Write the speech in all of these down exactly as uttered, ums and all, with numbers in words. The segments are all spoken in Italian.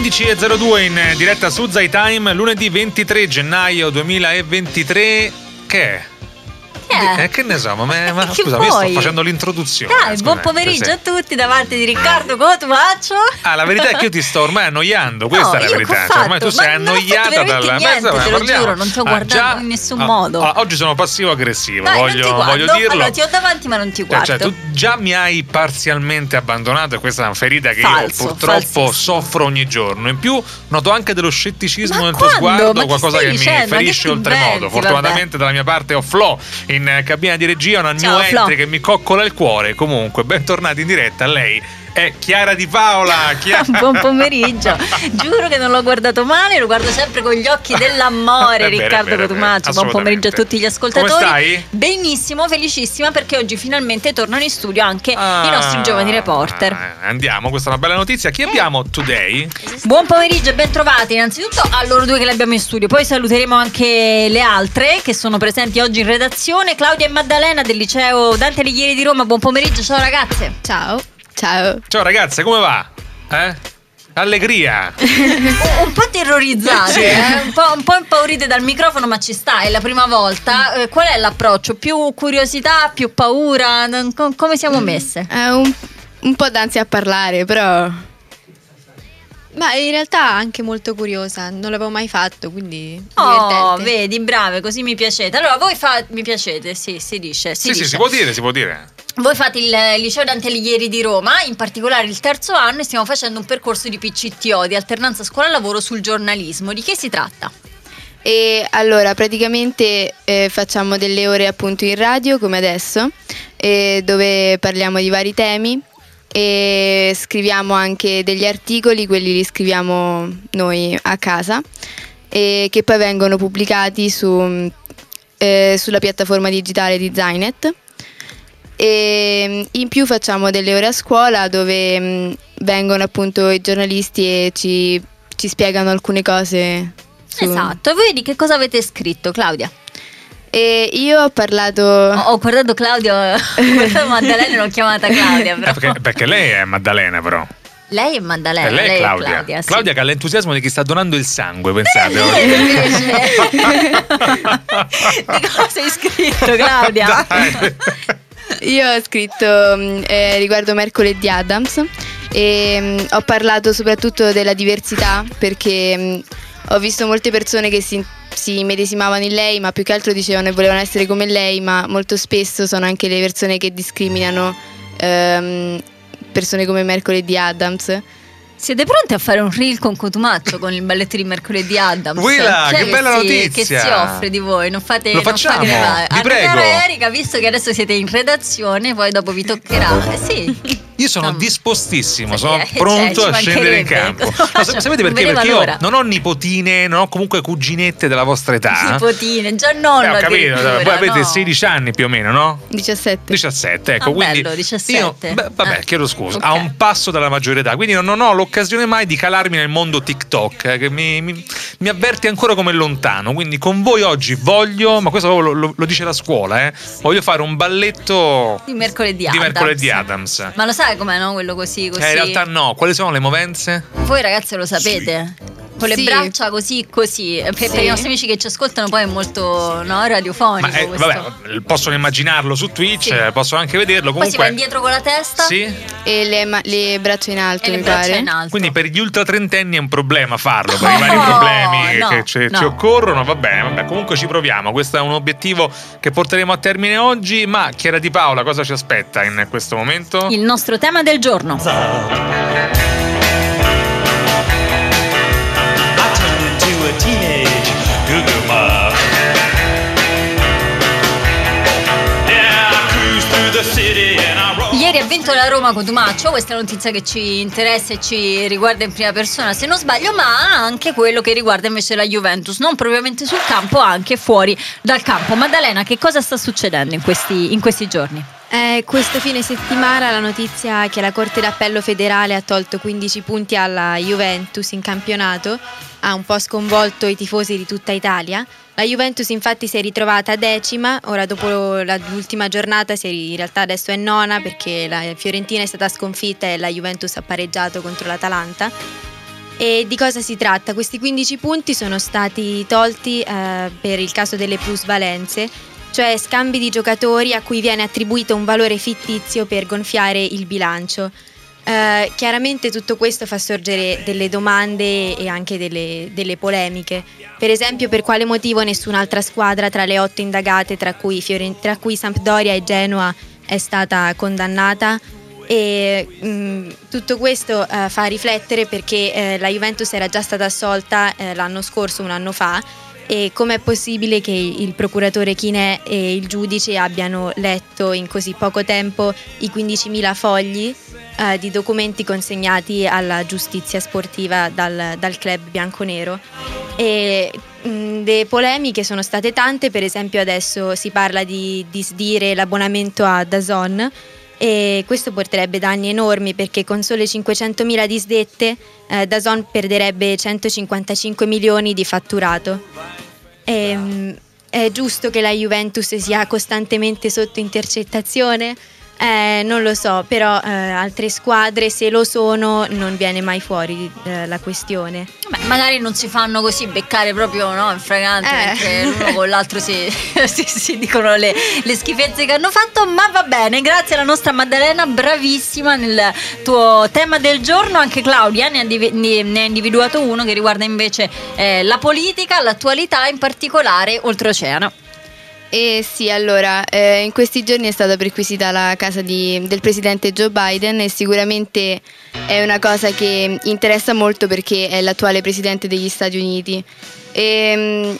undici e zero due in diretta su Zai Time, lunedì ventitré gennaio duemilaventitré. Che è? Eh, che ne so, ma, ma che scusa, vuoi? io sto facendo l'introduzione. Dai, buon pomeriggio a tutti da parte di Riccardo Cotumaccio. Ah, la verità è che io ti sto ormai annoiando, questa No, è la io verità. che ho Cioè, ormai fatto? tu sei Ma non ho annoiata fatto dalla veramente niente, mezza, te lo parliamo. giuro, non ti ho Ah, guardato già? in nessun Ah, modo. ah, oggi sono passivo-aggressivo, Dai, non ti voglio, guardo. voglio dirlo. Allora, ti ho davanti ma non ti guardo. Cioè, tu già mi hai parzialmente abbandonato e questa è una ferita che Falso, io purtroppo falsissimo. soffro ogni giorno. In più noto anche dello scetticismo Ma nel tuo quando? sguardo, Ma che qualcosa stai che dicendo? mi ferisce Ma che ti oltremodo. inventi, Fortunatamente dalla mia parte ho Flo in eh, cabina di regia, una Ciao, new Flo. entry che mi coccola il cuore. Comunque, bentornati in diretta. Lei è Chiara Di Paola. Chiara... Buon pomeriggio. Giuro che non l'ho guardato male, lo guardo sempre con gli occhi dell'amore. È vero, Riccardo è vero, è Cotumaccio. vero, Buon pomeriggio a assolutamente. tutti gli ascoltatori. Come stai? Benissimo, felicissima perché oggi finalmente tornano in studio anche Ah, i nostri giovani reporter. eh, Andiamo, questa è una bella notizia. Chi abbiamo today? Buon pomeriggio e ben trovati innanzitutto a loro due che le abbiamo in studio. Poi saluteremo anche le altre che sono presenti oggi in redazione. Claudia e Maddalena del liceo Dante Alighieri di Roma. Buon pomeriggio, ciao ragazze. Ciao. Ciao. Ciao ragazze, come va? Eh? Allegria. Un, un po' terrorizzate, Sì. eh? un, po', un po' impaurite dal microfono, ma ci sta, è la prima volta. Eh, qual è l'approccio? Più curiosità, più paura? Non- com- come siamo messe? È un, un po' d'ansia a parlare, però. Ma in realtà anche molto curiosa, non l'avevo mai fatto, quindi Oh, divertente. vedi, brave, così mi piacete. Allora, voi fate, mi piacete, sì, si dice. Si Sì, dice. sì, si può dire, si può dire. Voi fate il liceo Dante Alighieri di Roma, in particolare il terzo anno, e stiamo facendo un percorso di P C T O, di alternanza scuola-lavoro sul giornalismo. Di che si tratta? E allora praticamente eh, facciamo delle ore appunto in radio come adesso, eh, dove parliamo di vari temi e scriviamo anche degli articoli, quelli li scriviamo noi a casa e che poi vengono pubblicati su, eh, sulla piattaforma digitale di Zainet. E in più facciamo delle ore a scuola dove mh, vengono appunto i giornalisti e ci, ci spiegano alcune cose su... Esatto, e voi di che cosa avete scritto, Claudia? E io ho parlato Ho, ho guardato Claudio, ho guardato Maddalena e l'ho chiamata Claudia, però. Eh, perché, perché lei è Maddalena, però. Lei è Maddalena, E lei è Claudia. Claudia, sì. Claudia che ha l'entusiasmo di chi sta donando il sangue, pensate. Io invece- di cosa hai scritto, Claudia? Dai. Io ho scritto mh, eh, riguardo Mercoledì Addams e mh, ho parlato soprattutto della diversità perché mh, ho visto molte persone che si, si medesimavano in lei, ma più che altro dicevano che volevano essere come lei, ma molto spesso sono anche le persone che discriminano ehm, persone come Mercoledì Addams. Siete pronti a fare un reel con Cotumaccio con il balletto di Mercoledì Addams? Willa, Chi è che bella si, notizia! Che si offre di voi? Non fate, Lo non facciamo, fate levare. vi A prego. Notaro Erika, visto che adesso siete in redazione, poi dopo vi toccherà. Eh sì. Io sono Insomma. dispostissimo, Eh, sono cioè, pronto ci a scendere in mancherebbe. campo. No, sa- sapete Non perché? vedeva Perché io l'ora. non ho nipotine, non ho comunque cuginette della vostra età. Nipotine, già Eh, nonno ho capito, addirittura, voi avete no. sedici anni più o meno, no? diciassette. diciassette, ecco, Ah, quindi bello, diciassette. io, beh, vabbè, Ah, chiedo scusa, ok. a un passo dalla maggiore età, quindi non, non ho l'occasione mai di calarmi nel mondo TikTok, eh, che mi, mi, mi avverte ancora come lontano, quindi con voi oggi voglio, ma questo lo, lo- lo dice la scuola, eh, voglio fare un balletto Di Mercoledì di Addams. Mercoledì Addams. Ma lo sai com'è, no? Quello così, così. Eh, in realtà no, quali sono le movenze? Voi ragazze lo sapete? Con le Sì. braccia così, così. Per, per Sì. i nostri amici che ci ascoltano poi è molto, no, radiofonico Ma eh, questo. vabbè, possono immaginarlo su Twitch, Sì. eh, possono anche vederlo Poi si va comunque. indietro con la testa Sì? E le, ma- le braccia in alto, e le mi braccia pare. in alto. Quindi per gli ultratrentenni è un problema farlo, per i No, vari problemi no, che ci, no. ci occorrono, va bene, vabbè, comunque ci proviamo, questo è un obiettivo che porteremo a termine oggi, ma Chiara Di Paola cosa ci aspetta in questo momento? Il nostro tema del giorno. I turned into a teenage Goo-Goo Mob. Yeah, I cruise through the city and I roll. Ieri ha vinto la Roma Cotumaccio, questa è una notizia che ci interessa e ci riguarda in prima persona se non sbaglio, ma anche quello che riguarda invece la Juventus, non propriamente sul campo, anche fuori dal campo. Maddalena, che cosa sta succedendo in questi, in questi giorni? Eh, questo fine settimana la notizia che la Corte d'Appello federale ha tolto quindici punti alla Juventus in campionato ha un po' sconvolto i tifosi di tutta Italia. La Juventus infatti si è ritrovata decima, ora dopo la- l'ultima giornata si è, in realtà adesso è nona perché la Fiorentina è stata sconfitta e la Juventus ha pareggiato contro l'Atalanta. E di cosa si tratta? Questi quindici punti sono stati tolti eh, per il caso delle plusvalenze, cioè scambi di giocatori a cui viene attribuito un valore fittizio per gonfiare il bilancio. Eh, chiaramente tutto questo fa sorgere delle domande e anche delle, delle polemiche. Per esempio, per quale motivo nessun'altra squadra tra le otto indagate, tra cui, Fiorent- tra cui Sampdoria e Genoa, è stata condannata? E mh, tutto questo eh, fa riflettere perché eh, la Juventus era già stata assolta eh, l'anno scorso, un anno fa, e com'è possibile che il procuratore Chinè e il giudice abbiano letto in così poco tempo i quindicimila fogli eh, di documenti consegnati alla giustizia sportiva dal, dal club bianconero. E mh, le polemiche sono state tante. Per esempio adesso si parla di disdire l'abbonamento a D A Z N, e questo porterebbe danni enormi perché con sole cinquecentomila disdette eh, D A Z N perderebbe centocinquantacinque milioni di fatturato. E, mh, è giusto che la Juventus sia costantemente sotto intercettazione? Eh, non lo so, però eh, altre squadre, se lo sono, non viene mai fuori eh, la questione. Beh, magari non si fanno così beccare proprio, no, in fragante, Eh. mentre l'uno con l'altro si, si, si dicono le, le schifezze che hanno fatto. Ma va bene, grazie alla nostra Maddalena, bravissima nel tuo tema del giorno. Anche Claudia ne ha, div- ne ha individuato uno che riguarda invece eh, la politica, l'attualità, in particolare oltreoceano. E sì, allora, eh, in questi giorni è stata perquisita la casa di- del presidente Joe Biden, e sicuramente è una cosa che interessa molto perché è l'attuale presidente degli Stati Uniti. E, mh,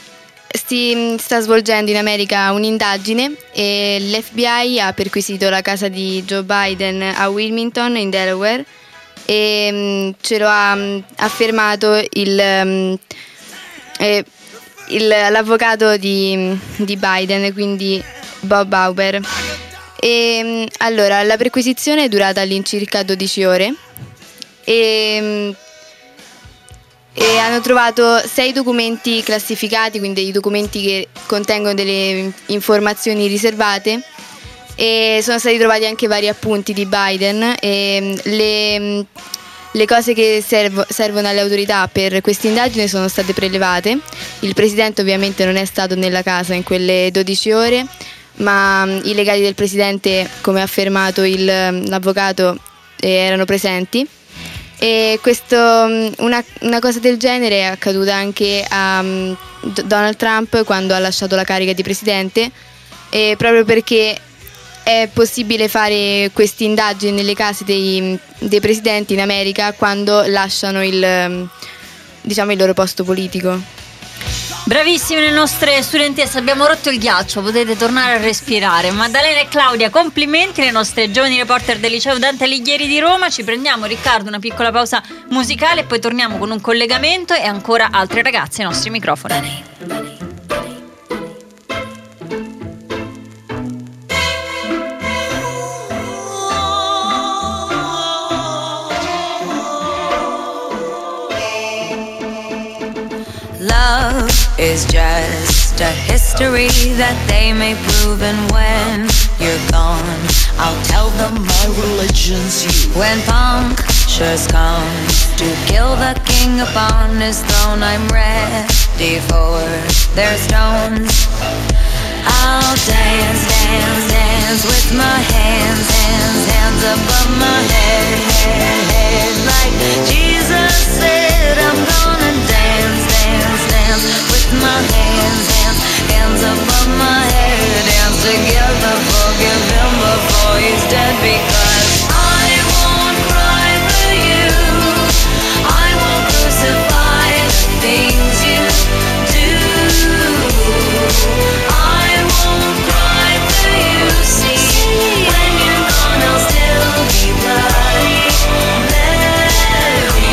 si sta svolgendo in America un'indagine e l'F B I ha perquisito la casa di Joe Biden a Wilmington, in Delaware, e mh, ce lo ha mh, affermato il... mh, eh, Il, l'avvocato di, di Biden, quindi Bob Auber. E, allora, la perquisizione è durata all'incirca dodici ore e, e hanno trovato sei documenti classificati, quindi dei documenti che contengono delle informazioni riservate, e sono stati trovati anche vari appunti di Biden. E le Le cose che servo, servono alle autorità per questa indagine sono state prelevate. Il presidente ovviamente non è stato nella casa in quelle dodici ore, ma i legali del presidente, come ha affermato il, l'avvocato, eh, erano presenti. E questo, una, una cosa del genere è accaduta anche a um, Donald Trump quando ha lasciato la carica di presidente, e proprio perché è possibile fare queste indagini nelle case dei, dei presidenti in America quando lasciano il, diciamo, il loro posto politico. Bravissime le nostre studentesse, abbiamo rotto il ghiaccio, potete tornare a respirare. Maddalena e Claudia, complimenti, le nostre giovani reporter del liceo Dante Alighieri di Roma. Ci prendiamo, Riccardo, una piccola pausa musicale e poi torniamo con un collegamento e ancora altre ragazze ai nostri microfoni. Love is just a history that they may prove, and when you're gone, I'll tell them my religion's you. When punctures come to kill the king upon his throne, I'm ready for their stones. I'll dance, dance, dance with my hands, hands, hands above my head, head, head. Like Jesus said, I'm gonna dance, dance, dance with my hands, hands, hands above my head. Dance together, forgive him before he's dead, because I won't cry for you, I won't crucify the things you do. I won't cry for you, see, when you're gone I'll still be bloody Mary.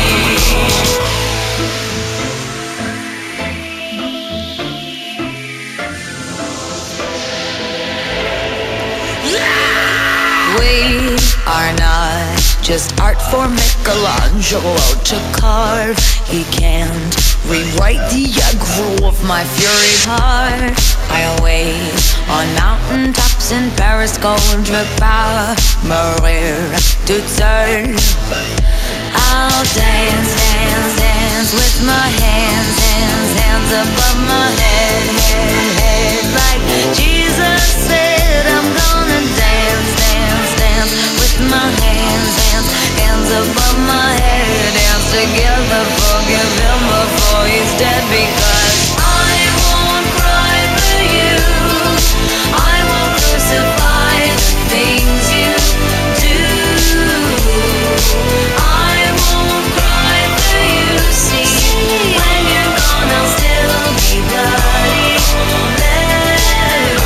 We are not just art for Michelangelo to carve. He can't rewrite the aggro of my fury heart. I'll wait on mountain tops in Paris contre pas mourir toute seule. I'll dance, dance, dance with my hands, hands, hands above my head, head, head. Like Jesus said, I'm gonna dance, dance, dance with my hands, hands, hands above my head. Dance together, forgive him before he's dead, because I won't cry for you, I won't crucify the things you do. I won't cry for you, see, when you're gone I'll still be bloody Mary.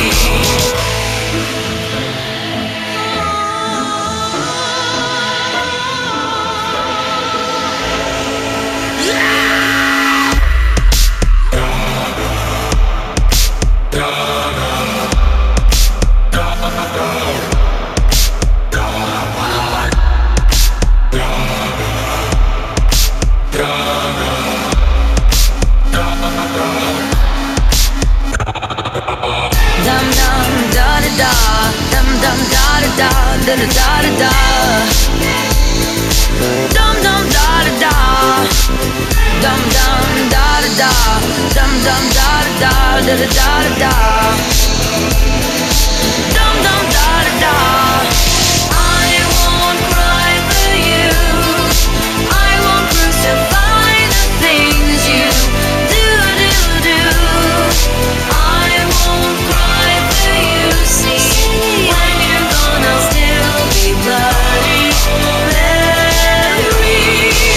Dum dum da da da, dum dum da da da, da da da da da. Dum dum da da da, dum dum da da da, dum dum da da da, da da da da. Dum dum da da da. I won't cry for you, I won't crucify the things you do do do. I won't cry for you, see, when you're gone I'll still be bloody Mary.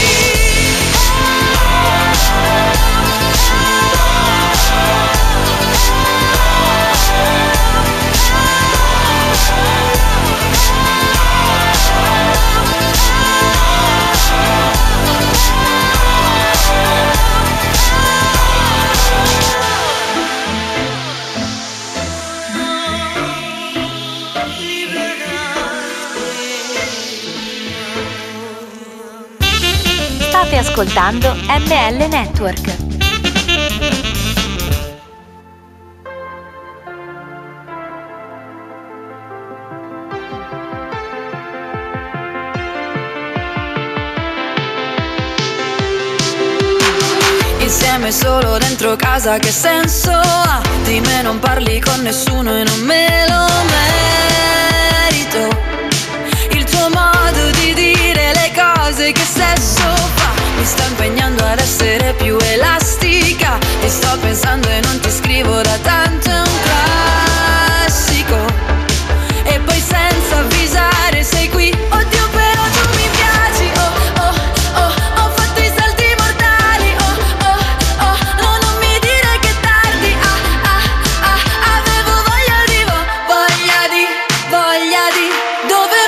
State ascoltando M L Network. Insieme solo dentro casa che senso ha? Di me non parli con nessuno e non me lo merito. Il tuo modo di dire le cose che sesso fa mi sta impegnando ad essere più elastica. Ti sto pensando e non ti scrivo da tanto, è un classico. E poi senza avvisare sei qui, oddio però tu mi piaci. Oh oh oh, ho fatto i salti mortali. Oh oh oh, no non mi dire che tardi. Ah ah ah, avevo voglia di, vo- voglia di, voglia di, dove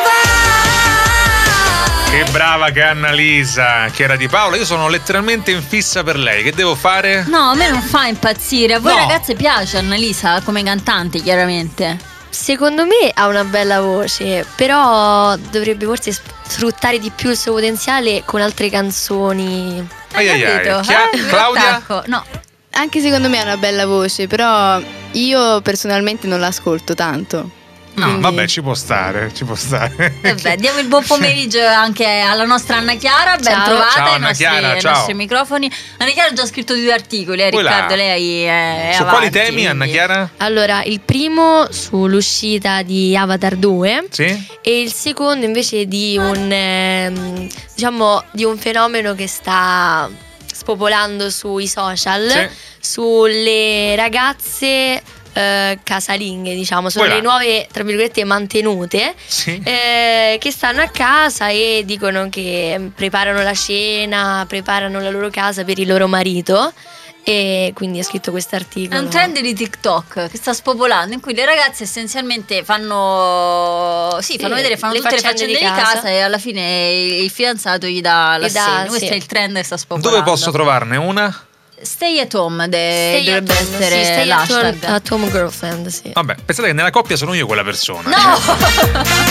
vai? Che brava che è Annalisa, che era di Paola. Io sono letteralmente in fissa per lei. Che devo fare? No, a me non fa impazzire. A voi No. ragazze piace Annalisa come cantante, chiaramente. Secondo me ha una bella voce, però dovrebbe forse sfruttare di più il suo potenziale con altre canzoni. Ai ai ai. Capito? Chia- Eh? Claudia? Attacco. No. Anche secondo me ha una bella voce, però io personalmente non l'ascolto tanto. No, Quindi- vabbè, ci può stare, ci può stare. Vabbè, diamo il buon pomeriggio anche alla nostra Anna Chiara, ben Ciao. trovata Ciao, ai Anna nostri, Chiara, ai ciao. nostri microfoni. Anna Chiara ha già scritto due articoli, eh, Voi là. Riccardo, lei è, è Su avanti, quali temi, Anna quindi- Chiara? Allora, il primo sull'uscita di Avatar due Sì? e il secondo invece di un ehm, diciamo di un fenomeno che sta spopolando sui social, Sì. sulle ragazze eh, casalinghe, diciamo, sono Voilà. le nuove tra virgolette mantenute. Sì. Eh, che stanno a casa e dicono che preparano la cena, preparano la loro casa per il loro marito, e quindi ha scritto questo È articolo. un trend di TikTok che sta spopolando, in cui le ragazze essenzialmente fanno sì, Sì, fanno vedere, fanno le tutte le faccende faccende di di casa. casa e alla fine il fidanzato gli dà Gli l'assegno. dà, Questo sì. è il trend che sta spopolando. Dove posso trovarne una? Stay at home de- Stay dovrebbe at home, essere sì, stay at home, l'hashtag. at home girlfriend, sì. Vabbè, pensate che nella coppia sono io quella persona. No!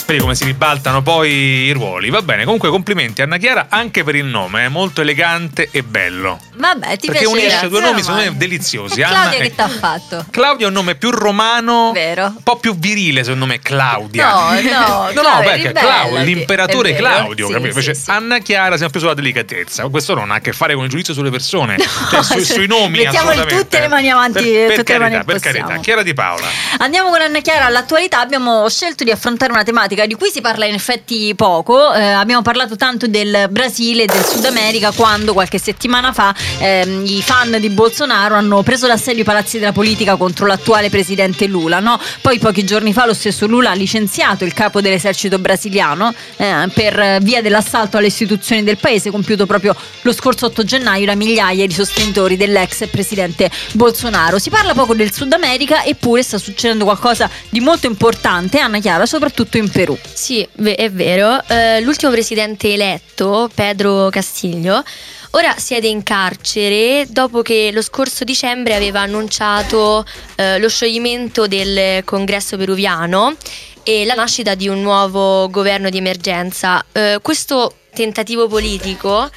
Vedi come si ribaltano poi i ruoli. Va bene, comunque complimenti Anna Chiara anche per il nome, è molto elegante e bello. Vabbè, ti Perché piacerà, unisce due però nomi secondo me male. deliziosi. E Claudia Anna che e- t'ha fatto? Claudia è un nome più romano, Vero. un po' più virile secondo me Claudia. No, no, no, no, Claudia, perché ribellati. Claudio, l'imperatore È vero, Claudio, sì, capito? sì, Invece sì. Anna Chiara siamo più sulla delicatezza. Questo non ha a che fare con il giudizio sulle persone, cioè sui, se- sui nomi mettiamo assolutamente. tutte le mani avanti, per, per tutte le mani carità, che per possiamo. carità. Chiara Di Paola. Andiamo con Anna Chiara all'attualità. Abbiamo scelto di affrontare una tematica di cui si parla in effetti poco. Eh, abbiamo parlato tanto del Brasile e del Sud America quando qualche settimana fa ehm, i fan di Bolsonaro hanno preso l'assedio ai palazzi della politica contro l'attuale presidente Lula, no? Poi pochi giorni fa lo stesso Lula ha licenziato il capo dell'esercito brasiliano eh, per via dell'assalto alle istituzioni del paese compiuto proprio lo scorso otto gennaio da migliaia di sostenitori dell'ex presidente Bolsonaro. Si parla poco del Sud America, eppure sta succedendo qualcosa di molto importante, Anna Chiara, soprattutto in Perù. Sì, ve- è vero. Eh, l'ultimo presidente eletto, Pedro Castillo, ora siede in carcere dopo che lo scorso dicembre aveva annunciato eh, lo scioglimento del congresso peruviano e la nascita di un nuovo governo di emergenza. Eh, questo tentativo politico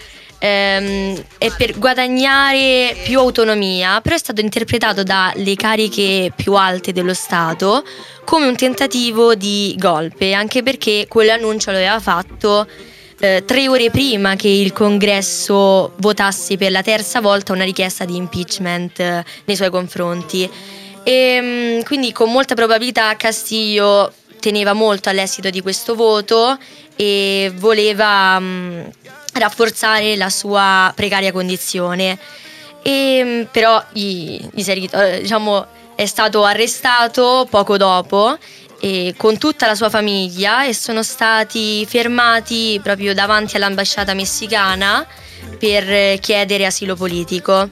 ehm, è per guadagnare più autonomia, però è stato interpretato dalle cariche più alte dello Stato come un tentativo di golpe, anche perché quell'annuncio lo aveva fatto eh, tre ore prima che il congresso votasse per la terza volta una richiesta di impeachment eh, nei suoi confronti. E mh, quindi con molta probabilità Castillo teneva molto all'esito di questo voto e voleva mh, rafforzare la sua precaria condizione. E, mh, però gli, gli si è, rit- eh, diciamo, è stato arrestato poco dopo e con tutta la sua famiglia e sono stati fermati proprio davanti all'ambasciata messicana per chiedere asilo politico.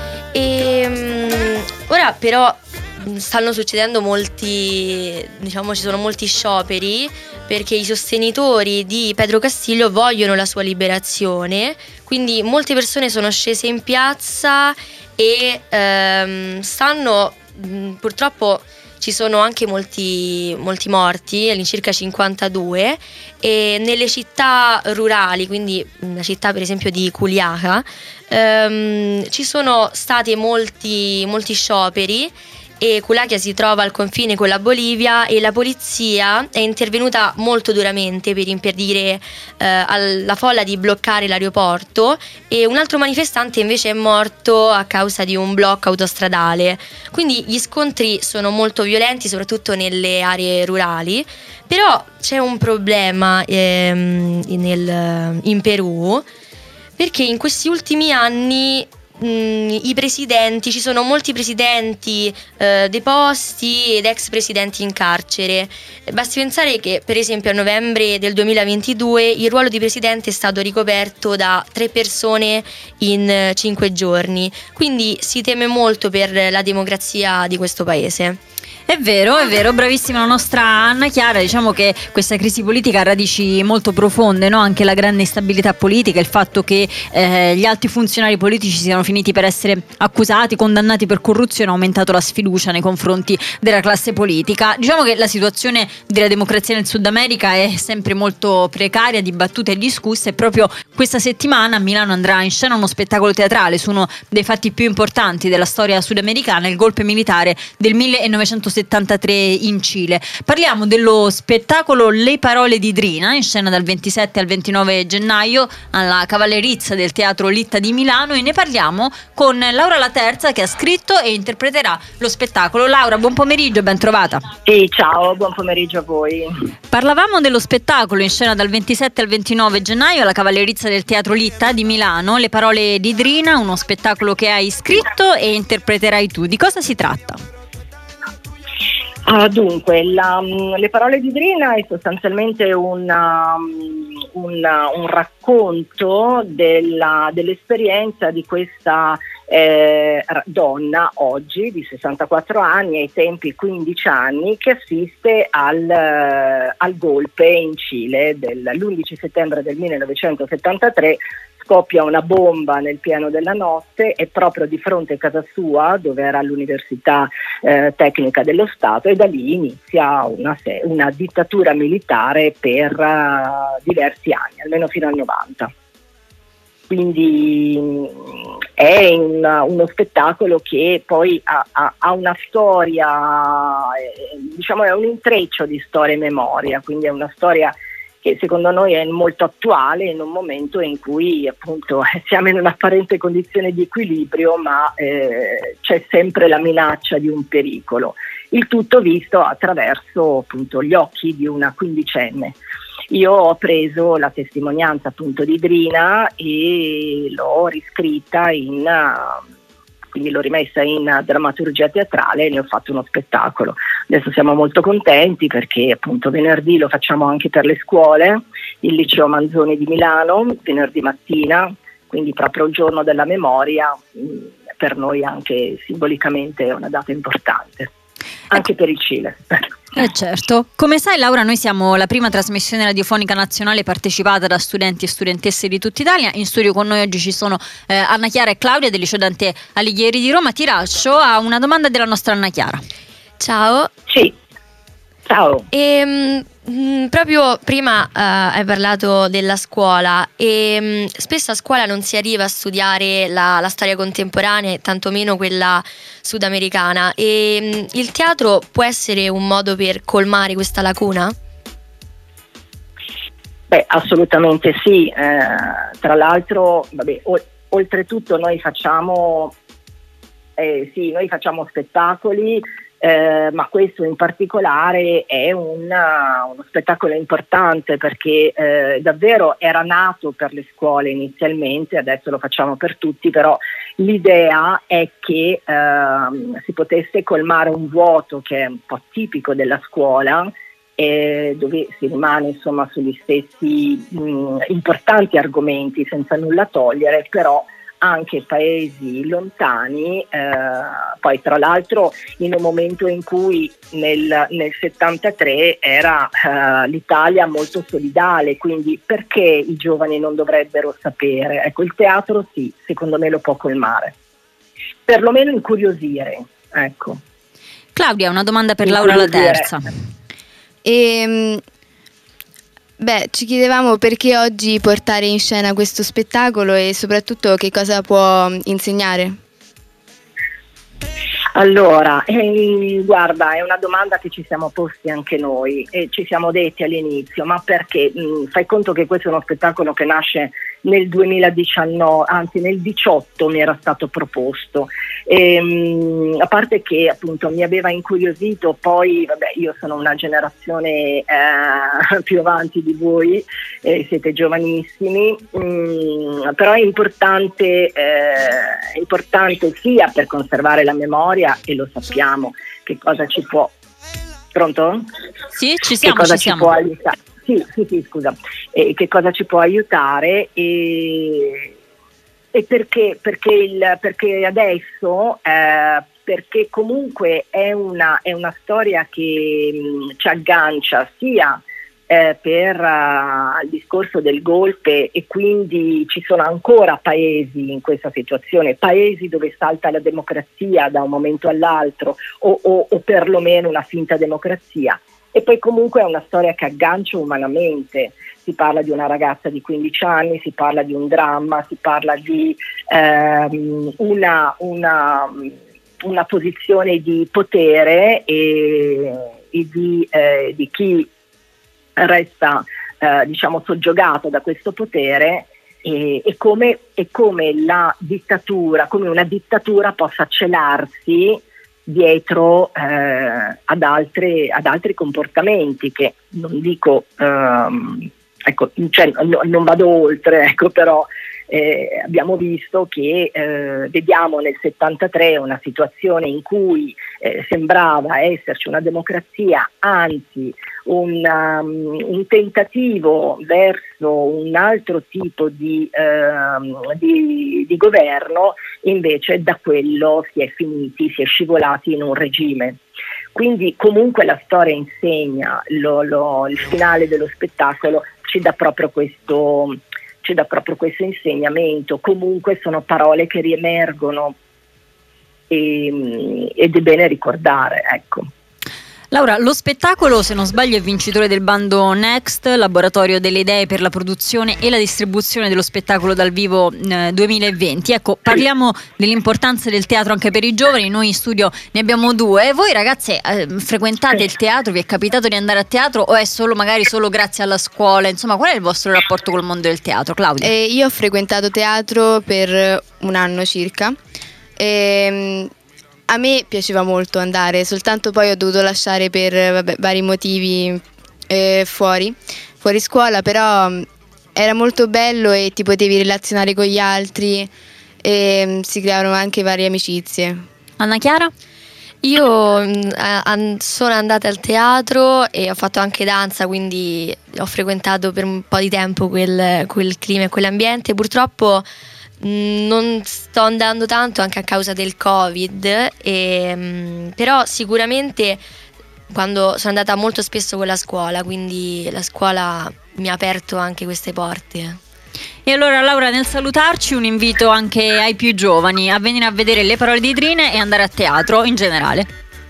E mh, ora però stanno succedendo molti, diciamo, ci sono molti scioperi perché i sostenitori di Pedro Castillo vogliono la sua liberazione, quindi molte persone sono scese in piazza e ehm, stanno mh, purtroppo ci sono anche molti, molti morti, all'incirca cinquantadue, e nelle città rurali, quindi la città per esempio di Culiaca, ehm, ci sono stati molti, molti scioperi. E Culiaca si trova al confine con la Bolivia e la polizia è intervenuta molto duramente per impedire eh, alla folla di bloccare l'aeroporto, e un altro manifestante invece è morto a causa di un blocco autostradale. Quindi gli scontri sono molto violenti, soprattutto nelle aree rurali. Però c'è un problema ehm, nel, in Perù, perché in questi ultimi anni i presidenti, ci sono molti presidenti eh, deposti ed ex presidenti in carcere. Basti pensare che per esempio a novembre del duemilaventidue il ruolo di presidente è stato ricoperto da tre persone in eh, cinque giorni, quindi si teme molto per la democrazia di questo paese. È vero, è vero, bravissima la nostra Anna Chiara. Diciamo che questa crisi politica ha radici molto profonde, no? Anche la grande instabilità politica, il fatto che eh, gli alti funzionari politici siano finiti per essere accusati, condannati per corruzione, ha aumentato la sfiducia nei confronti della classe politica. Diciamo che la situazione della democrazia nel Sud America è sempre molto precaria, dibattuta e discussa, e proprio questa settimana a Milano andrà in scena uno spettacolo teatrale su uno dei fatti più importanti della storia sudamericana, il golpe militare del millenovecentosettantatré in Cile. Parliamo dello spettacolo Le parole di Drina, in scena dal ventisette al ventinove gennaio alla Cavallerizza del Teatro Litta di Milano, e ne parliamo con Laura Laterza, che ha scritto e interpreterà lo spettacolo. Laura, buon pomeriggio, ben trovata. Sì, ciao, buon pomeriggio a voi. Parlavamo dello spettacolo in scena dal ventisette al ventinove gennaio alla Cavallerizza del Teatro Litta di Milano, Le parole di Drina, uno spettacolo che hai scritto e interpreterai tu. Di cosa si tratta? Ah, dunque, la, Le parole di Drina è sostanzialmente una, una, un racconto della, dell'esperienza di questa eh, donna oggi di sessantaquattro anni, ai tempi quindici anni, che assiste al, al golpe in Cile dell'undici settembre del millenovecentosettantatré, scoppia una bomba nel pieno della notte e proprio di fronte a casa sua, dove era l'Università eh, Tecnica dello Stato, e da lì inizia una, una dittatura militare per uh, diversi anni, almeno fino al novanta. Quindi è un, uno spettacolo che poi ha, ha, ha una storia, eh, diciamo è un intreccio di storia e memoria, quindi è una storia che secondo noi è molto attuale in un momento in cui appunto siamo in un'apparente condizione di equilibrio, ma eh, c'è sempre la minaccia di un pericolo. Il tutto visto attraverso appunto gli occhi di una quindicenne. Io ho preso la testimonianza appunto di Drina e l'ho riscritta in, quindi l'ho rimessa in drammaturgia teatrale e ne ho fatto uno spettacolo. Adesso siamo molto contenti perché appunto venerdì lo facciamo anche per le scuole, il Liceo Manzoni di Milano, venerdì mattina, quindi proprio il giorno della memoria, per noi anche simbolicamente è una data importante, anche per il Cile. Eh certo, come sai Laura, noi siamo la prima trasmissione radiofonica nazionale partecipata da studenti e studentesse di tutta Italia. In studio con noi oggi ci sono eh, Anna Chiara e Claudia del Liceo Dante Alighieri di Roma. Ti lascio a una domanda della nostra Anna Chiara. Ciao. Sì, ciao. E, mh, proprio prima uh, hai parlato della scuola e mh, spesso a scuola non si arriva a studiare la, la storia contemporanea, tantomeno quella sudamericana, e mh, il teatro può essere un modo per colmare questa lacuna? Beh, assolutamente sì, eh, tra l'altro, vabbè, o, oltretutto noi facciamo, eh, sì, noi facciamo spettacoli, Eh, ma questo in particolare è una, uno spettacolo importante perché eh, davvero era nato per le scuole inizialmente, adesso lo facciamo per tutti, però l'idea è che eh, si potesse colmare un vuoto che è un po' tipico della scuola, eh, dove si rimane insomma sugli stessi mh, importanti argomenti senza nulla togliere, però anche paesi lontani, eh, poi tra l'altro in un momento in cui nel, nel settantatré era eh, l'Italia molto solidale, quindi perché i giovani non dovrebbero sapere? Ecco, il teatro sì, secondo me lo può colmare, perlomeno incuriosire, ecco. Claudia, una domanda per Laura la terza. E, Beh, ci chiedevamo perché oggi portare in scena questo spettacolo e soprattutto che cosa può insegnare. Allora, eh, guarda, è una domanda che ci siamo posti anche noi e ci siamo detti all'inizio, ma perché? Mh, fai conto che questo è uno spettacolo che nasce nel duemiladiciannove, anzi nel diciotto mi era stato proposto. E, mh, a parte che appunto mi aveva incuriosito, poi vabbè, io sono una generazione eh, più avanti di voi, eh, siete giovanissimi, mh, però è importante, eh, è importante sia per conservare la memoria, e lo sappiamo che cosa ci può. Pronto? Sì, ci siamo, che cosa ci ci siamo. può aiutare? Sì, sì, sì, scusa. E che cosa ci può aiutare e, e perché, perché, il, perché adesso, eh, perché comunque è una, è una storia che mh, ci aggancia sia eh, per uh, il discorso del golpe, e quindi ci sono ancora paesi in questa situazione, paesi dove salta la democrazia da un momento all'altro o, o, o perlomeno una finta democrazia. E poi comunque è una storia che aggancia umanamente, si parla di una ragazza di quindici anni, si parla di un dramma, si parla di ehm, una, una, una posizione di potere e, e di, eh, di chi resta eh, diciamo soggiogato da questo potere, e, e, come, e come la dittatura, come una dittatura possa celarsi dietro eh, ad, altre, ad altri comportamenti che non dico, ehm, ecco, cioè, no, non vado oltre, ecco, però eh, abbiamo visto che eh, vediamo nel settantatré una situazione in cui eh, sembrava esserci una democrazia, anzi un, um, un tentativo verso un altro tipo di, um, di, di governo, invece da quello si è finiti, si è scivolati in un regime. Quindi comunque la storia insegna, lo, lo, il finale dello spettacolo ci dà proprio questo, ci dà proprio questo insegnamento. Comunque sono parole che riemergono e, ed è bene ricordare, ecco. Laura, lo spettacolo, se non sbaglio, è vincitore del bando Next, laboratorio delle idee per la produzione e la distribuzione dello spettacolo dal vivo eh, duemilaventi. Ecco, parliamo dell'importanza del teatro anche per i giovani. Noi in studio ne abbiamo due. Voi ragazze eh, frequentate il teatro? Vi è capitato di andare a teatro o è solo magari solo grazie alla scuola? Insomma, qual è il vostro rapporto col mondo del teatro, Claudia? Eh, io ho frequentato teatro per un anno circa. E, a me piaceva molto andare, soltanto poi ho dovuto lasciare per vabbè, vari motivi eh, fuori, fuori scuola, però mh, era molto bello e ti potevi relazionare con gli altri e mh, si crearono anche varie amicizie. Anna Chiara? Io mh, an- sono andata al teatro e ho fatto anche danza, quindi ho frequentato per un po' di tempo quel, quel clima e quell'ambiente. Purtroppo non sto andando tanto anche a causa del Covid, e, però sicuramente quando sono andata molto spesso con la scuola, quindi la scuola mi ha aperto anche queste porte. E allora Laura, nel salutarci un invito anche ai più giovani a venire a vedere Le parole di Idrine e andare a teatro in generale.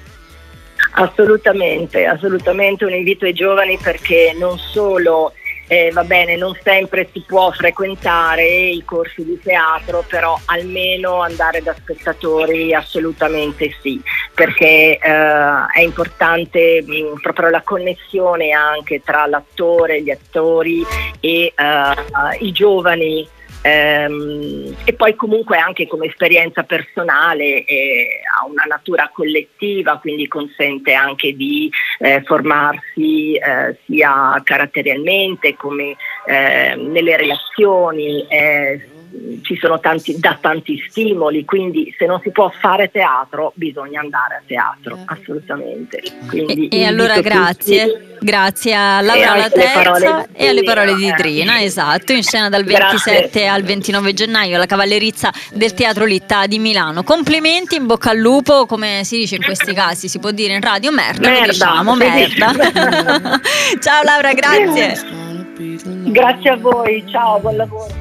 Assolutamente, assolutamente un invito ai giovani, perché non solo Eh, va bene, non sempre si può frequentare i corsi di teatro, però almeno andare da spettatori assolutamente sì, perché eh, è importante mh, proprio la connessione anche tra l'attore, gli attori e uh, i giovani. Ehm, e poi comunque anche come esperienza personale eh, ha una natura collettiva, quindi consente anche di eh, formarsi eh, sia caratterialmente come eh, nelle relazioni. eh, ci sono tanti, da tanti stimoli, quindi se non si può fare teatro bisogna andare a teatro, assolutamente. Quindi e, e allora grazie tutti, grazie a Laura La Terza e alle parole di Idrina, eh. esatto, in scena dal ventisette grazie. Al ventinove gennaio alla Cavallerizza del Teatro Litta di Milano. Complimenti, in bocca al lupo, come si dice in questi casi, si può dire in radio merda, merda lo diciamo, merda. Ciao Laura, grazie. Grazie a voi, ciao, buon lavoro.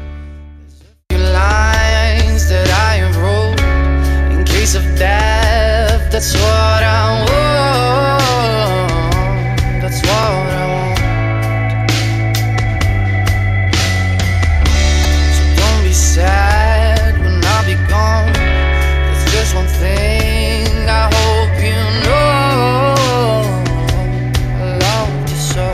Lines that I wrote in case of death, that's what I want, that's what I want. So don't be sad when I'll be gone, there's just one thing I hope you know, I love you so.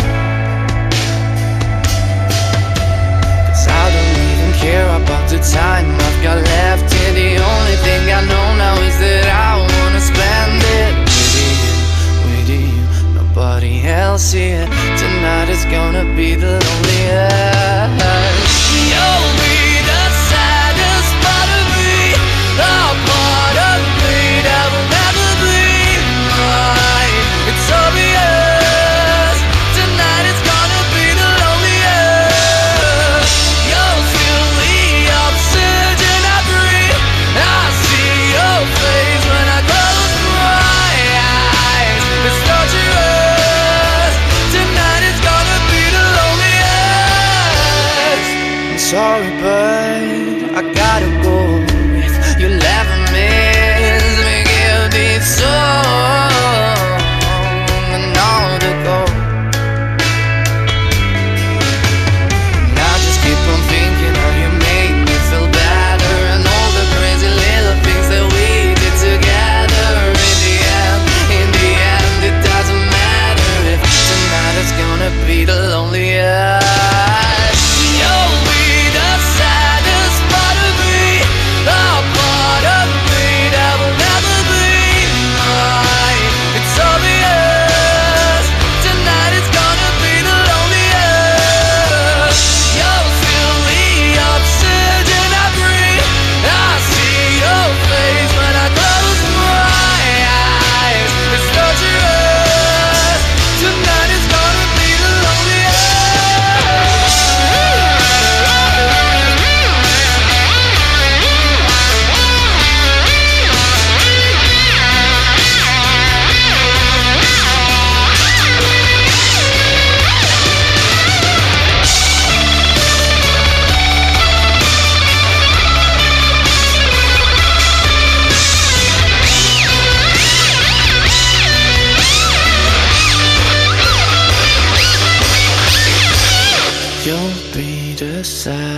Cause I don't even care about the time I've got left here. The only thing I know now is that I wanna spend it with you, with you, nobody else here. Tonight is gonna be the loneliest. You'll be the saddest part of me, a part of me that will never be mine. It's obvious, tonight is gonna be the loneliest. You'll feel the oxygen I breathe, I see your face when I close my eyes. It's torturous, tonight is gonna be the loneliest. I'm sorry but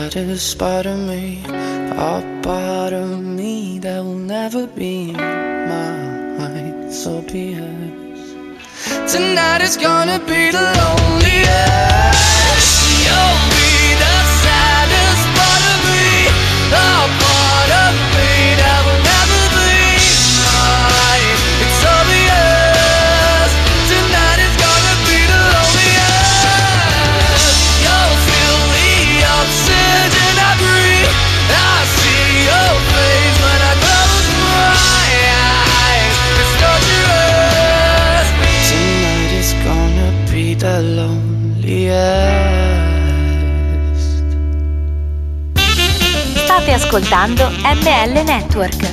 saddest part of me, a part of me that will never be mine. So be it. Tonight is gonna be the loneliest. You'll be the saddest part of me, a part of me that will never be mine. It's obvious. Tonight is gonna be the loneliest. You'll feel the oxygen I breathe. I see your face when I close my eyes. It's torturous. Tonight is gonna be the loneliest. State ascoltando M L Network.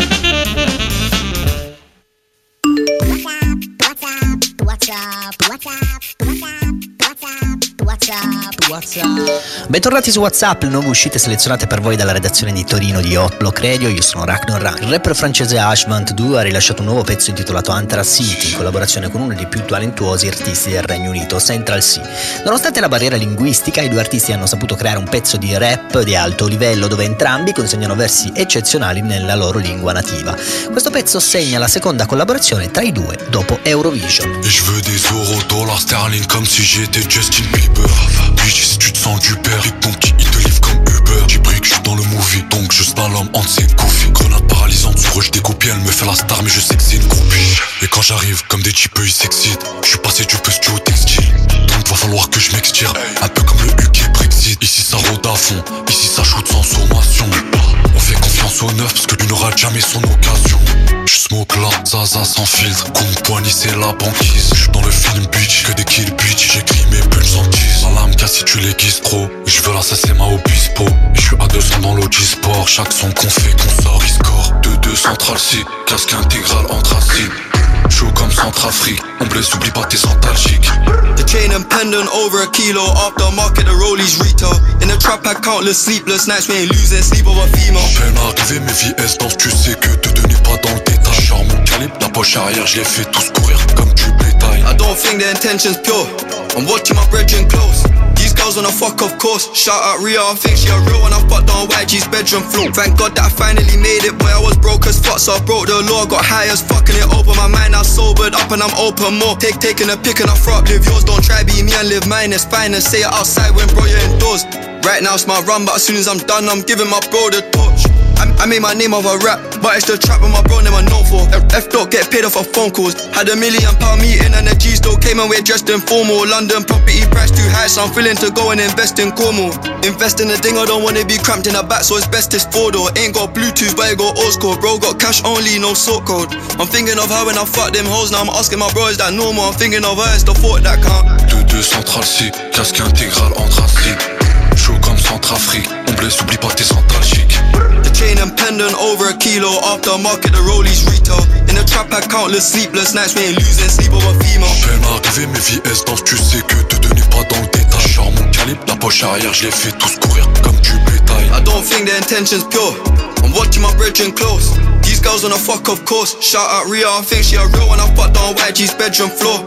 Bentornati su WhatsApp, le nuove uscite selezionate per voi dalla redazione di Torino di Hot Block Radio. Io sono Ragnar Run. Il rapper francese Ashvant due ha rilasciato un nuovo pezzo intitolato Anthracite City in collaborazione con uno dei più talentuosi artisti del Regno Unito, Central Cee. Nonostante la barriera linguistica, i due artisti hanno saputo creare un pezzo di rap di alto livello dove entrambi consegnano versi eccezionali nella loro lingua nativa. Questo pezzo segna la seconda collaborazione tra i due dopo Eurovision. Je veux des euros, dollars sterling comme si j'étais Justin Bieber. Bitch, si tu te sens du père, et ton petit il te livre comme Uber. J'ai pris que je suis dans le movie, donc je slalom entre ses couffes. Grenade paralysante sur eux, je découpe, elle me fait la star, mais je sais que c'est une groupie. Et quand j'arrive, comme des types, ils s'excitent. Je suis passé du postu au textile, donc va falloir que je m'extire. Un peu comme le U K Brexit. Ici ça rôde à fond, ici ça shoot sans sommation. On fait confiance au neuf parce que lui n'aura jamais son occasion. Je smoke là, Zaza sans filtre. Compte poignée c'est la banquise. Je suis dans le film bitch, que des kills bitch. J'écris mes punchs en tease. La lame casse si tu l'aiguises trop. Je veux l'assassin ma obispo. Je suis à deux cents dans l'Audi-Sport. Chaque son qu'on fait qu'on sort il score. deux deux Central Cee, casque intégral anthracite. Chaud comme Centrafrique, on blesse, oublie pas tes antalgiques. The chain and pendant over a kilo. After market the rollies retail. In the trap I countless sleepless nights. We ain't losing sleep over female. À peine arrivé mes V S danse, tu sais que te donnais pas dans le détail. Genre mon calibre, la poche arrière, je les fais tous courir comme du bétail. I don't think the intention's pure. I'm watching my brethren close. These girls wanna fuck of course. Shout out Rhea, I think she a real one. I fucked on Y G's bedroom floor. Thank God that I finally made it. Boy I was broke as fuck, so I broke the law. Got high as fucking it open my mind. I sobered up and I'm open more. Take taking a pick and I front. Live yours, don't try be me and live mine. It's fine and say it outside when bro you're indoors. Right now it's my run, but as soon as I'm done I'm giving my bro the torch. I made my name of a rap, but it's the trap with my bro name I known for. F don't get paid off of phone calls. Had a million pound meeting and the G still came and we're dressed in formal. London property price too high, so I'm willing to go and invest in Cornwall. Invest in a ding, I don't wanna be cramped in the back, so it's best it's four door. Ain't got Bluetooth, but it got old school. Bro got cash only, no sort code. I'm thinking of her when I fuck them hoes. Now I'm asking my bro, is that normal? I'm thinking of her, it's the thought that count. deux deux Central Cee, casque intégral anthracite. Chaud comme Centrafrique, on blesse, oublie pas tes antalgiques. The chain and pendant over a kilo. After market the rollies retail. In the trap I countless sleepless nights. We ain't losing sleep over female. À peine arrivé mes V S danse, tu sais que te donnais pas dans le détail. Genre mon calibre, la poche arrière, je les fais tous courir comme du bétail. I don't think the intention's pure. I'm watching my brethren close. These girls wanna fuck of course. Shout out Rhea, I think she a real one. I fucked on Y G's bedroom floor.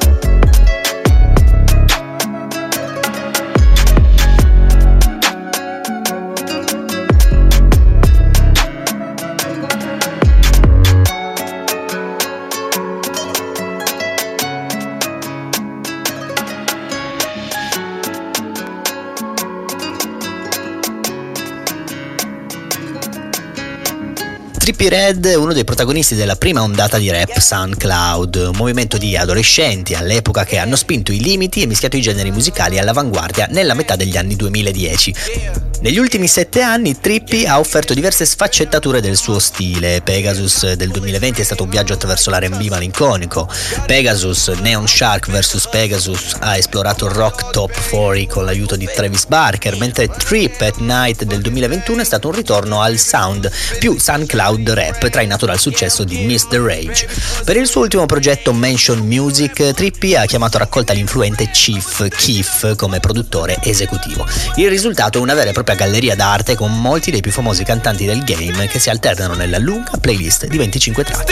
Trippie Redd è uno dei protagonisti della prima ondata di rap SoundCloud, un movimento di adolescenti all'epoca che hanno spinto i limiti e mischiato i generi musicali all'avanguardia nella metà degli anni duemiladieci. Negli ultimi sette anni Trippie ha offerto diverse sfaccettature del suo stile. Pegasus del duemilaventi è stato un viaggio attraverso l'R and B malinconico. Pegasus, Neon Shark versus Pegasus ha esplorato il rock top quaranta con l'aiuto di Travis Barker, mentre Trip at Night del duemilaventuno è stato un ritorno al sound più SoundCloud rap trainato dal successo di Miss the Rage. Per il suo ultimo progetto Mansion Music, Trippie ha chiamato a raccolta l'influente Chief Keef come produttore esecutivo. Il risultato è una vera e propria galleria d'arte con molti dei più famosi cantanti del game che si alternano nella lunga playlist di venticinque tracce.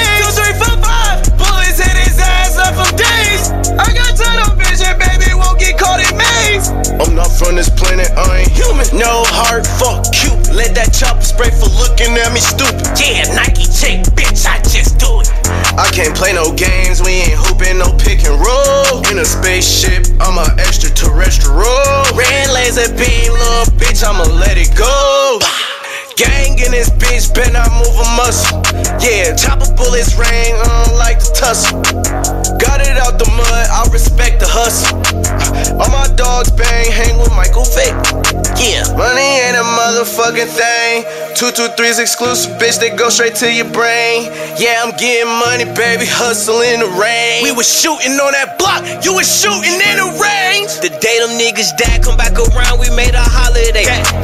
Won't get heart, fuck Cupid. Let that chopper spray for looking at me stupid. Yeah, Nike check, bitch, I just do it. I can't play no games, we ain't hooping no pick and roll. In a spaceship, I'm a extraterrestrial. Red laser beam, little bitch, I'ma let it go. Gang in this bitch, better not move a muscle. Yeah, chopper bullets rain, unlike the tussle. Got it out the mud, I respect the hustle. All my dogs bang, hang with Michael Vick. Yeah, money ain't a motherfucking thing. Two two three's exclusive, bitch, they go straight to your brain. Yeah, I'm getting money, baby, hustle in the rain. We was shooting on that block, you was shooting in the range. The day them niggas died, come back around, we made a holiday.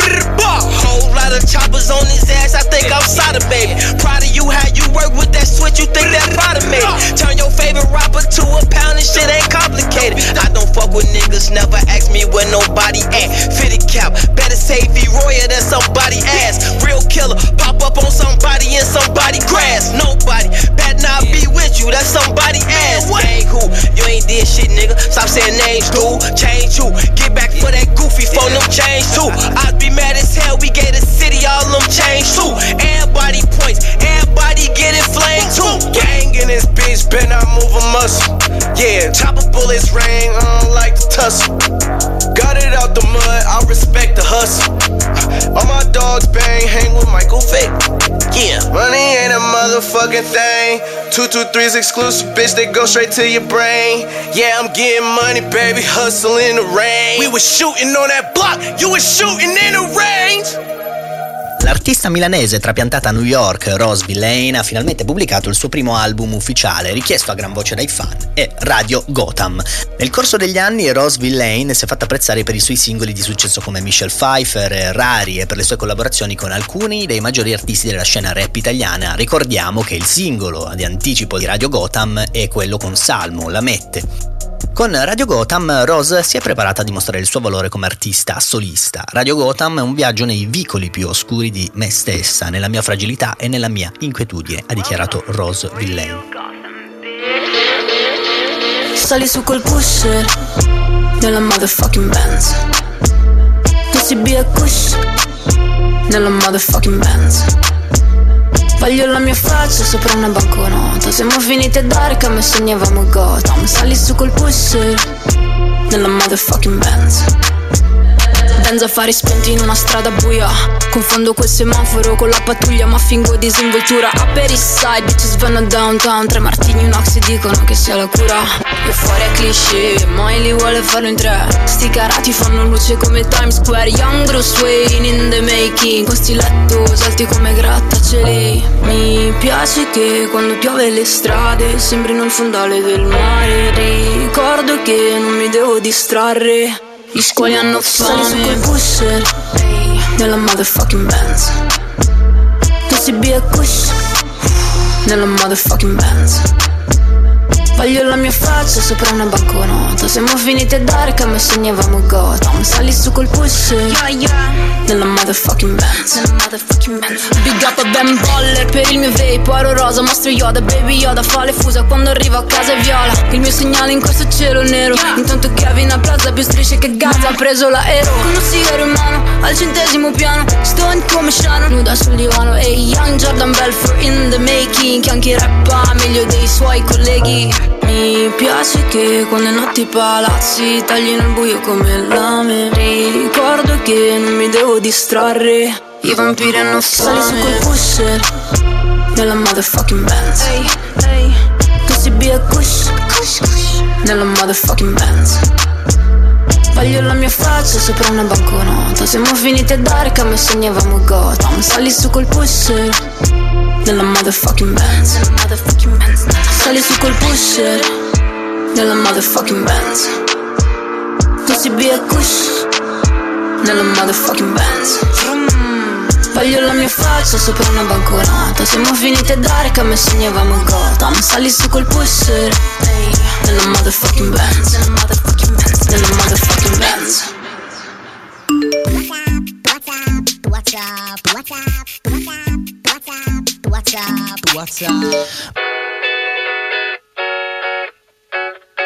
Whole lot of choppers on his ass, I think I'm solid, baby. Proud of you, how you work with that switch, you think that product made it. Turn your favorite rapper to a pound and shit ain't complicated. I don't fuck with niggas, never ask me where nobody at. Fitted cap, better say V-Roya than somebody ass. Real killer, pop up on somebody in somebody grass. Nobody, better not be with you, that's somebody ass. Gang who, you ain't did shit, nigga. Stop saying names, dude. Change you, get back for that goofy phone, them change too. I'd be mad as hell, we gave the city all them change too. Everybody points, everybody get inflamed too. Gang in this bitch, better not move a muscle. Yeah, chopper bullets rain, unlike the tussle. Got it out the mud, I respect the hustle. All my dogs bang, hang with Michael Vick. Yeah, money ain't a motherfucking thing. Two two three's exclusive, bitch, they go straight to your brain. Yeah, I'm getting money, baby, hustle in the rain. We was shooting on that block, you was shooting in the range. L'artista milanese trapiantata a New York, Rose Villain, ha finalmente pubblicato il suo primo album ufficiale, richiesto a gran voce dai fan, è Radio Gotham. Nel corso degli anni Rose Villain si è fatta apprezzare per i suoi singoli di successo come Michelle Pfeiffer, Rari e per le sue collaborazioni con alcuni dei maggiori artisti della scena rap italiana. Ricordiamo che il singolo di anticipo di Radio Gotham è quello con Salmo, La Mette. Con Radio Gotham, Rose si è preparata a dimostrare il suo valore come artista solista. Radio Gotham è un viaggio nei vicoli più oscuri di me stessa, nella mia fragilità e nella mia inquietudine, ha dichiarato Rose Villain. Sali su col pusher nella motherfucking Benz. Tu si bia kush nella motherfucking Benz. Voglio la mia faccia sopra una banconota. Siamo finiti a Dark, ma sognavamo Gotham. Sali su col pusher nella motherfucking Benz. Benz affari spenti in una strada buia. Confondo quel semaforo con la pattuglia, ma fingo disinvoltura. Upper East Side, bitches vanno downtown. Tre martini, un oxy dicono che sia la cura. E fuori è cliché, Miley vuole farlo in tre. Sti carati fanno luce come Times Square. Young Bruce Wayne in the making. Con stiletto salti come grattacieli. Mi piace che quando piove le strade sembrino il fondale del mare. Ricordo che non mi devo distrarre. Gli squali hanno fame. Sali su quel pusher nella motherfucking Benz. Tu si bia kush nella motherfucking Benz. Voglio la mia faccia sopra una banconota. Siamo finiti a Dark, ma sognavamo Gotham. Sali su col pusher yeah, yeah. nella motherfucking Benz. Nella motherfucking Benz. Big up a Ben Baller per il mio vape. Oro rosa, mostro Yoda, baby Yoda. Fa le fusa quando arrivo a casa è viola. Il mio segnale in questo cielo nero yeah. Intanto Kevin a plaza più strisce che Gaza. Ha preso l'aereo con un sigaro in mano al centesimo piano. Stone come Shannon, nuda sul divano. E Young Jordan Belfort in the making. Che anche rappa meglio dei suoi colleghi. Mi piace che quando è notte i palazzi taglino il buio come lame. Ricordo che non mi devo distrarre. I vampiri hanno fame. Sali su quel pusher nella motherfucking Benz. Hey, hey. Tu si bia kush, kush, kush nella motherfucking Benz. Voglio la mia faccia sopra una banconota. Siamo finiti a Dark, ma sognavamo Gotham. Sali su col pusher nella motherfucking Benz. Sali su col pusher nella motherfucking Benz. Tu si bia kush nella motherfucking Benz. Voglio la mia faccia sopra una banconota. Siamo finiti a Dark, ma sognavamo Gotham. Sali su col pusher nella motherfucking Benz. Nella motherfucking Benz. Nella motherfucking Benz. What's up? What's up? What's up? What's up? What's up?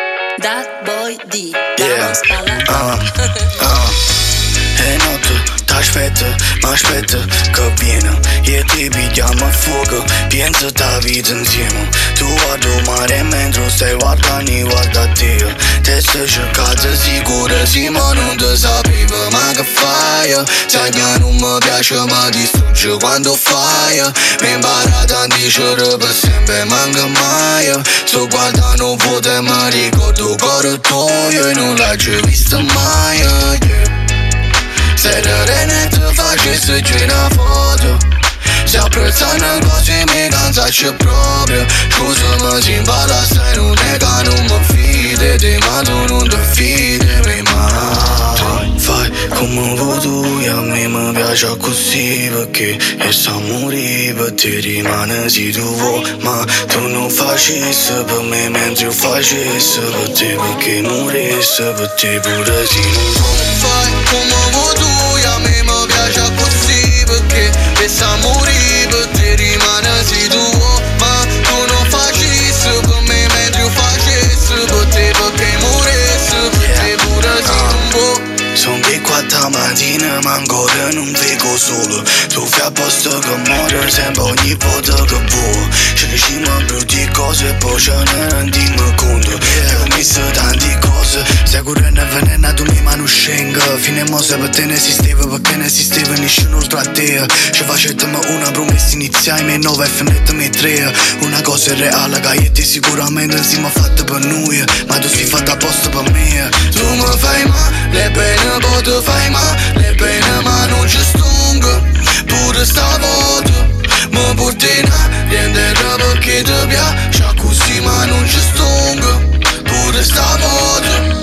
That boy D. Yeah. Uh, uh. È noto, t'aspetto, m'aspetto che viene e ti pigliamo a fuoco, penso ta vita insieme. Tu guarda il mare mentre stai guardando, guarda te. Te stai cercando sicuro, sì ma non ti sapevo. Ma che fai? Sai che non mi piace ma distrugge quando fai. Mi imparato a dicere per sempre manca mai. Sto guardando foto e mi ricordo il cuore tuo e non l'hai già visto mai, yeah. Se ne ti facessi una foto, se apprezzano cose mi cansaci proprio. Scusami se impara stai non è che non mi fidi di ma tu non ti fidi mai. Tu fai come vuoi tu e a me mi piace così perché e sa morire per te rimane se tu vuoi. Ma tu non facessi per me mentre io facessi per te perché morissi per te pure se non vuoi. Fai come vuoi tu e a me mi piace così perché e sa morire per te rimane se tu vuoi. Ma tu non facessi per me mentre io facessi per te perché morissi per te pure se non vuoi. Sono qui quattro mattina ma ancora non vedo solo. Tu fai a posto che muore sempre ogni volta che vuoi. Ci diciamo più di cose e poi ce ne rendiamo conto. Ti ho messo tante cose, sicuro ne avvelenato mi ma non scenga. Fino a mo' se per te ne esisteva perché ne esisteva nessuno oltre a te. Ci facevamo una promessa iniziale, me nove e finitemi tre. Una cosa è reale che io ti sicuramente siamo fatti per noi, ma tu sei fatta apposta per me. Tu mi fai male bene, poi tu fai male bene ma non ci stungo. Pure stavolta mi porti in niente perché ti piace così ma non ci stungo. Pure stavolta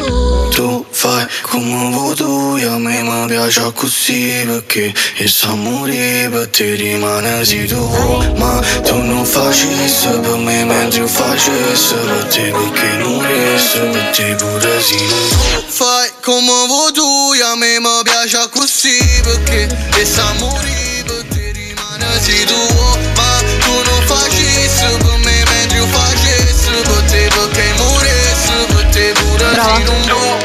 tu fai come vuoi tu e a me mi piace così perché e sa morire per te rimane se tu vuoi. Ma tu non facessi per me mentre io facessi per te perché morissi per te pure se non vuoi. Fai come vuoi tu e a me mi piace così perché e sa morire per te rimane se tu vuoi. Ma tu non facessi per me mentre io facessi per te perché morissi per te pure se non vuoi.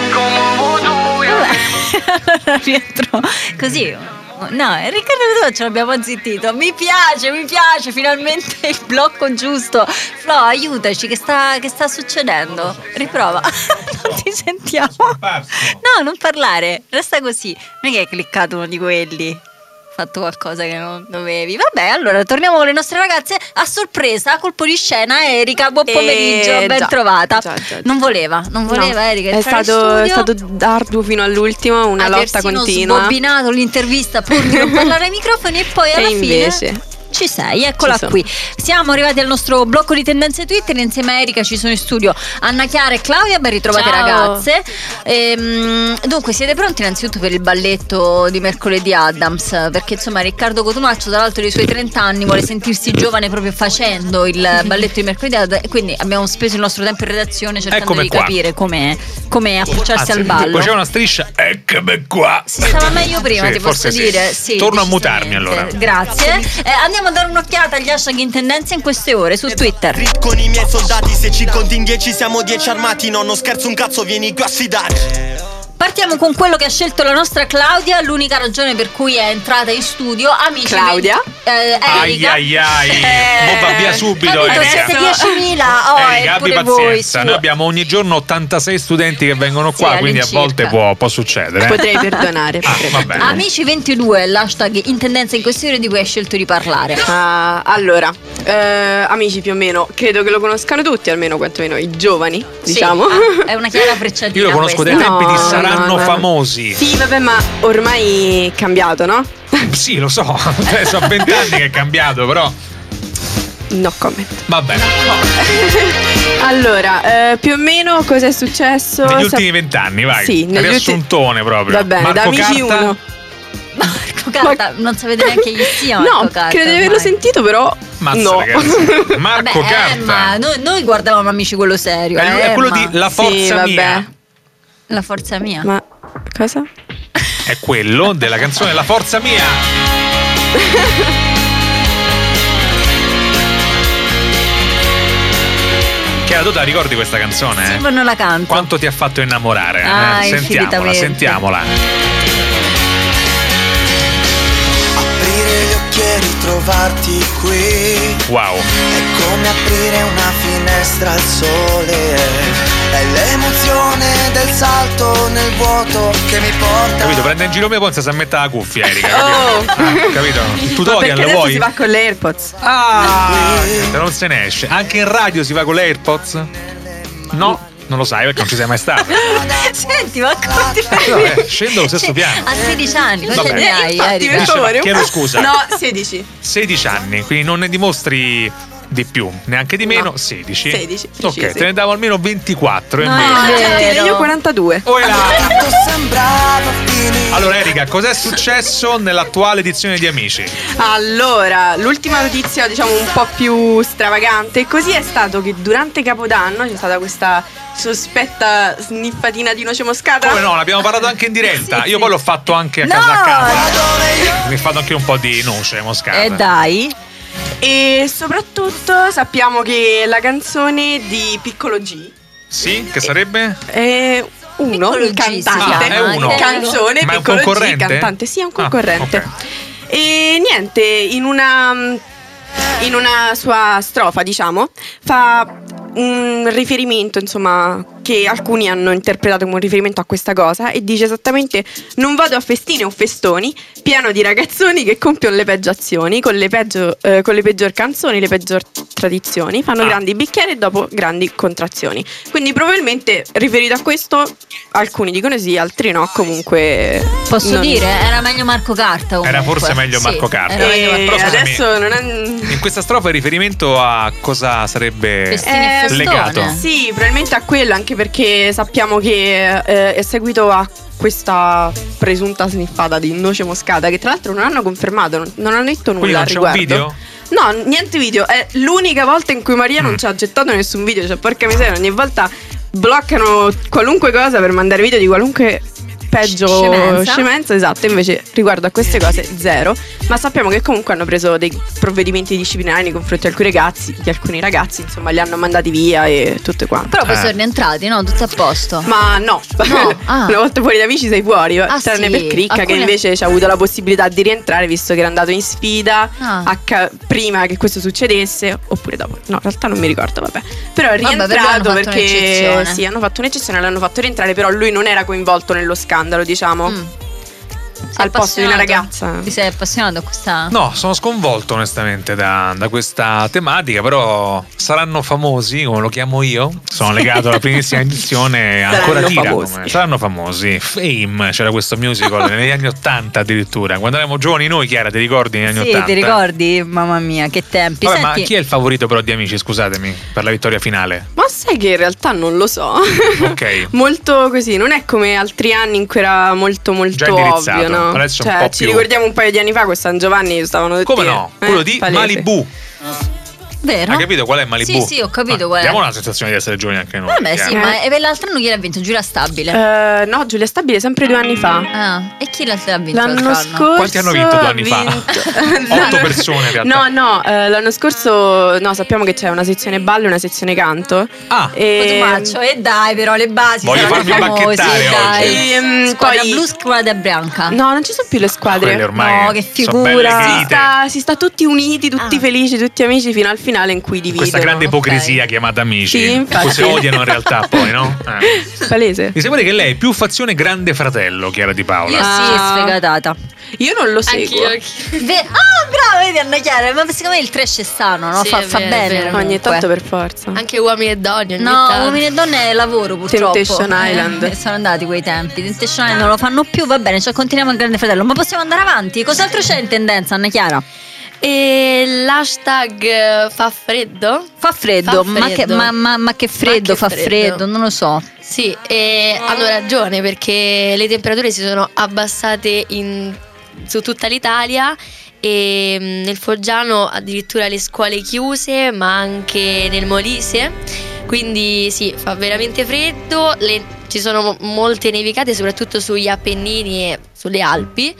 Allora rientro così. No, Riccardo Cotumaccio ce l'abbiamo zittito. Mi piace, mi piace, finalmente il blocco giusto. Flo, aiutaci, che sta, che sta succedendo? Riprova. Non ti sentiamo. No, non parlare, resta così. Non è che hai cliccato uno di quelli, fatto qualcosa che non dovevi. Vabbè, allora torniamo con le nostre ragazze. A sorpresa, colpo di scena, Erika, buon pomeriggio, Eh, ben già, trovata. già, già, già. Non voleva, non voleva No, Erika è entrare stato, in è studio. stato arduo fino all'ultimo, una Ha lotta persino continua. sbobbinato l'intervista pur di non parlare ai microfoni e poi alla E invece fine ci sei, eccola Ci sono. qui. Siamo arrivati al nostro blocco di tendenze Twitter. Insieme a Erika ci sono in studio Anna Chiara e Claudia. Ben ritrovate, Ciao. ragazze. Ehm, dunque, siete pronti innanzitutto per il balletto di mercoledì Addams? Perché insomma Riccardo Cotumaccio, tra l'altro dei suoi trenta anni, vuole sentirsi giovane proprio facendo il balletto di mercoledì Addams, e quindi abbiamo speso il nostro tempo in redazione cercando Eccomi di qua. capire come, come approcciarsi Anzi, al ballo. poi c'è una striscia, eccomi qua. Si stava meglio prima, Sì, ti posso forse sì. dire. Sì, Torno a decisamente. mutarmi allora. Grazie. Eh, andiamo a dare un'occhiata agli hashtag in tendenza in queste ore su Twitter. Con i miei soldati, se ci conti in dieci siamo dieci armati. No, non scherzo un cazzo, vieni qui a sfidare. Partiamo con quello che ha scelto la nostra Claudia, l'unica ragione per cui è entrata in studio. Amici, Claudia? eh, Ai Erika. ai ai, Eh, mo va via subito capito, Erika. siete diecimila. Oh, Erika, abbi eppure voi, pazienza, su. noi abbiamo ogni giorno ottantasei studenti che vengono qua, Sì, quindi a volte all'incirca. può, può succedere. Potrei perdonare. Ah, potrei va bene. perdonare. Amici ventidue, l'hashtag in tendenza in queste ore di cui hai scelto di parlare. Ah, allora, eh, amici più o meno, credo che lo conoscano tutti, almeno quantomeno i giovani, Sì, diciamo. ah, è una chiara frecciatina. Io lo conosco dai questa. tempi di No, Saranno no, no. Famosi. Sì, vabbè, ma ormai è cambiato, no? Sì, lo so, adesso a vent'anni che è cambiato, però No comment. va bene. Allora, eh, più o meno cosa è successo? Negli Sap- ultimi vent'anni, vai. Sì, negli riassuntone proprio. Va bene, Marco da amici Carta, uno. Marco Carta, non sapete neanche chi sia No, Marco Carta, credo di averlo ormai. sentito, però Mazza, no. ragazzi. Marco Vabbè, Carta. Emma, noi, noi guardavamo Amici quello serio. È, eh, è quello Emma. di La Forza Sì, vabbè. Mia. La forza mia. Ma cosa? È quello della canzone La Forza Mia. Chiara, tu te la ricordi questa canzone? Sì, eh? ma non la canto. Quanto ti ha fatto innamorare? Ah, eh? Sentiamola, infinitamente. sentiamola. che ritrovarti qui. Wow. È come aprire una finestra al sole. È l'emozione del salto nel vuoto che mi porta. Capito? Prende in giro me, poi si mette la cuffia, Erika. Oh. Capito? Ah, capito? Il Ma tutorial perché lo adesso vuoi? si va con le AirPods. Ah, non se ne esce. Anche in radio si va con le AirPods? No, non lo sai perché non ci sei mai stato. Senti, ma come ti No, eh, scendo allo stesso piano. A sedici anni, quanti Vabbè. anni hai? Infatti, Erika? per favore. Chiedo scusa. No, sedici. sedici anni, quindi non ne dimostri di più, neanche di meno, No. sedici. sedici, Ok, precisi. te ne davo almeno ventiquattro No, invece. è vero. Io quarantadue. Oh, è là. Sembrava finire. Allora Erika, cos'è successo nell'attuale edizione di Amici? Allora, l'ultima notizia, diciamo, un po' più stravagante. Così è stato che durante Capodanno c'è stata questa sospetta sniffatina di noce moscata. Come no, l'abbiamo parlato anche in diretta. Sì, Io sì. poi l'ho fatto anche a No! casa a casa. Mi ho fatto anche un po' di noce moscata. E dai. E soprattutto sappiamo che la canzone di Piccolo G Sì, che sarebbe? è uno, Piccolo il G si cantante. chiama, Ah, è uno. Canzone, Ma è un Piccolo G, concorrente? cantante. Sì, è un Ah, concorrente. ok. E niente, in una in una sua strofa, diciamo, fa un riferimento, insomma, che alcuni hanno interpretato come un riferimento a questa cosa, e dice esattamente: non vado a festini o festoni, pieno di ragazzoni che compiono le peggio azioni, con le, peggio, eh, con le peggior canzoni, le peggior tradizioni, fanno Ah. grandi bicchieri e dopo grandi contrazioni. Quindi probabilmente riferito a questo alcuni dicono sì, altri no, comunque Posso non- dire, era meglio Marco Carta comunque. Era forse meglio Sì, Marco Carta. era meglio E Marco Però scusami, adesso non è... in questa strofa è riferimento a cosa sarebbe Festini e Eh, festone. legato? Sì, probabilmente a quello, anche perché sappiamo che eh, è seguito a questa presunta sniffata di noce moscata, che tra l'altro non hanno confermato, non, non hanno detto Quindi nulla non al c'è un riguardo. video? No, niente video. È l'unica volta in cui Maria Mm. non ci ha gettato nessun video. Cioè, porca miseria, ogni volta bloccano qualunque cosa per mandare video di qualunque peggio Scemenza. scemenza, esatto. Invece riguardo a queste cose zero. Ma sappiamo che comunque hanno preso dei provvedimenti disciplinari nei confronti di alcuni ragazzi, di alcuni ragazzi, insomma, li hanno mandati via e tutto quanto. Però poi Eh. sono rientrati, no? Tutto a posto. Ma no, No, ah. una volta fuori da Amici sei fuori, Ah, tranne sì? per Cricca che Alcune- invece ci ha avuto la possibilità di rientrare visto che era andato in sfida Ah. a ca- prima che questo succedesse, oppure dopo. No, in realtà non mi ricordo, vabbè. Però è Vabbè, per lui rientrato hanno fatto perché un'eccezione. sì, hanno fatto un'eccezione, l'hanno fatto rientrare, però lui non era coinvolto nello scandalo, diciamo. Mm. Al posto di una appassionato? ragazza. Ti sei appassionato a questa? No, sono sconvolto onestamente da, da questa tematica, però saranno famosi, come lo chiamo io, sono legato alla primissima edizione, ancora Saranno tira famosi. come- saranno famosi. Fame, c'era questo musical negli anni ottanta addirittura, quando eravamo giovani noi, Chiara, ti ricordi negli anni Sì, ottanta? ti ricordi? Mamma mia, che tempi. Vabbè, Senti, ma chi è il favorito però di Amici, scusatemi, per la vittoria finale? Ma sai che in realtà non lo so. Ok. Molto così, non è come altri anni in cui era molto molto Già indirizzato, ovvio, no? adesso un Cioè, po' ci più. ricordiamo un paio di anni fa con San Giovanni stavano tutti Come no? eh, Quello di palese. Malibu. vero? Hai capito qual è Malibu? Sì, sì, ho capito Ah, qual è. Abbiamo la sensazione di essere giovani anche noi. Vabbè, sì, Chiara. ma e per l'altro anno chi l'ha vinto? Giulia Stabile. Eh, no, Giulia Stabile sempre due anni fa. Ah, e chi l'ha l'ha vinto? L'anno l'altro anno? scorso Quanti hanno vinto due ha anni fa? vinto- Otto persone in realtà. No, no, eh, l'anno scorso no, sappiamo che c'è una sezione ballo e una sezione canto. Ah, e Cotumaccio, e dai, però le basi Voglio saranno farmi famosi, bacchettare dai. oggi. E, mm, Squadra poi- blu, squadra bianca. No, non ci sono più le squadre. Quelle ormai No, che sono belle figura. Si grite. sta, si sta tutti uniti, tutti Ah. felici, tutti amici fino al finale in cui dividono. Questa grande ok. ipocrisia chiamata Amici. Sì, infatti. Poi si odiano in realtà poi, no? Eh. Palese. Mi sembra che lei è più fazione Grande Fratello, Chiara Di Paola. Io sì, Ah. sfegatata. Io non lo seguo. Ve- ah, brava, vedi Anna Chiara, ma secondo me il trash è sano, no? Sì, fa è fa vero, bene. è vero. comunque. Ogni tanto per forza. Anche uomini e donne. ogni No, tanto. uomini e donne è lavoro purtroppo. Temptation Island. Eh, sono andati quei tempi. Temptation Island non lo fanno più, va bene, cioè continuiamo al Grande Fratello. Ma possiamo andare avanti? Cos'altro c'è in tendenza, Anna Chiara? E l'hashtag eh, fa freddo? Fa freddo, Fa Ma, che, freddo. ma, ma- ma che freddo, che fa freddo. freddo, non lo so. Sì, e hanno ragione perché le temperature si sono abbassate in- su tutta l'Italia e mm, nel Foggiano addirittura le scuole chiuse, ma anche nel Molise. Quindi sì, fa veramente freddo, le- ci sono mo- molte nevicate soprattutto sugli Appennini e sulle Alpi.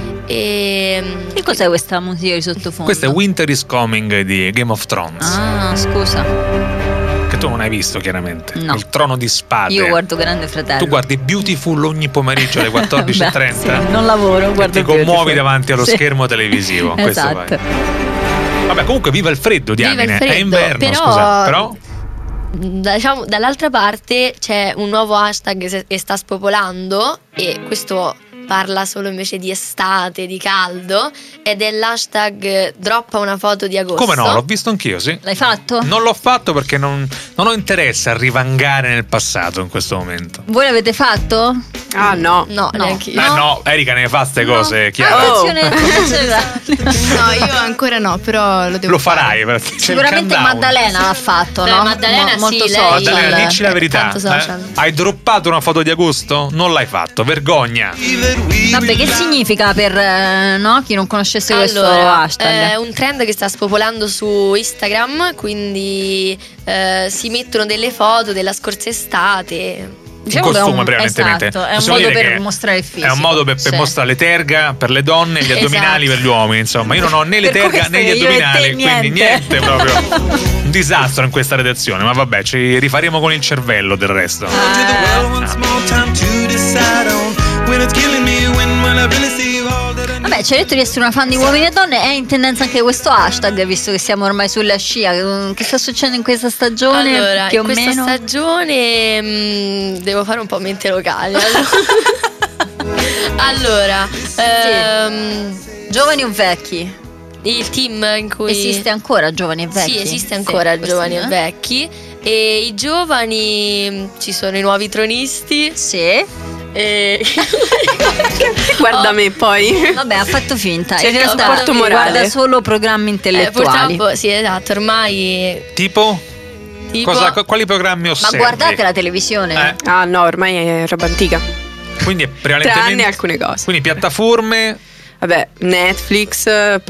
E, mm, Che cos'è questa musica di sottofondo? Questo è Winter is Coming di Game of Thrones. Ah, scusa. Che tu non hai visto, chiaramente. No. Il Trono di Spade. Io guardo Grande Fratello. Tu guardi Beautiful ogni pomeriggio alle quattordici e trenta. Beh, sì, non lavoro, guardo Ti commuovi Beautiful. davanti allo Sì. schermo televisivo. Questo Esatto. vai. Vabbè, comunque viva il freddo, Viva il diamine. freddo, È inverno, però- scusa. Però Diciamo, dall'altra parte c'è un nuovo hashtag se- che sta spopolando e questo parla solo invece di estate, di caldo, ed è l'hashtag droppa una foto di agosto. come no, l'ho visto anch'io, sì. L'hai fatto? Non l'ho fatto perché non, non ho interesse a rivangare nel passato in questo momento. Voi l'avete fatto? Ah no. No, neanche io. Eh no, Erika ne fa ste cose, Chiara. Attenzione, attenzione. No, io ancora no, però lo devo Lo farai. perché c'è il Sicuramente countdown. Maddalena l'ha fatto, Beh, no? Maddalena Mo- molto sì, lei- social. Maddalena, dici la verità. tanto social. eh? Hai droppato una foto di agosto? Non l'hai fatto, vergogna. Vabbè, che significa per eh, no? chi non conoscesse questo Allora, hashtag? è un trend che sta spopolando su Instagram, quindi eh, si mettono delle foto della scorsa estate. Diciamo in che è costume un- prevalentemente. esatto, è un Possiamo modo dire per che mostrare il fisico. È un modo per, per Sì. mostrare le terga per le donne e gli addominali Esatto. per gli uomini. Insomma, io non ho né le Per terga questo né gli che io e te addominali, quindi niente. niente proprio. Un disastro in questa redazione, ma vabbè, ci rifaremo con il cervello del resto. Vabbè, ci hai detto di essere una fan di uomini e donne, è in tendenza anche questo hashtag, visto che siamo ormai sulla scia. Che sta succedendo in questa stagione? Allora, più o in questa meno? stagione mh, devo fare un po' mente locale. Allora, ehm, Giovani o vecchi? il team in cui Esiste ancora Giovani e Vecchi? Sì, esiste ancora Sì, Giovani questo, e eh? Vecchi. E i giovani mh, ci sono i nuovi tronisti. Sì. E Guarda me poi. Vabbè, ha fatto finta. In Cerca realtà supporto morale. guarda solo programmi eh, intellettuali. purtroppo, sì, esatto, ormai Tipo? tipo Cosa, quali programmi Ma osservi? guardate la televisione. Eh, Ah no, ormai è roba antica. quindi è Tranne prevalentemente alcune cose. quindi piattaforme Vabbè, Netflix,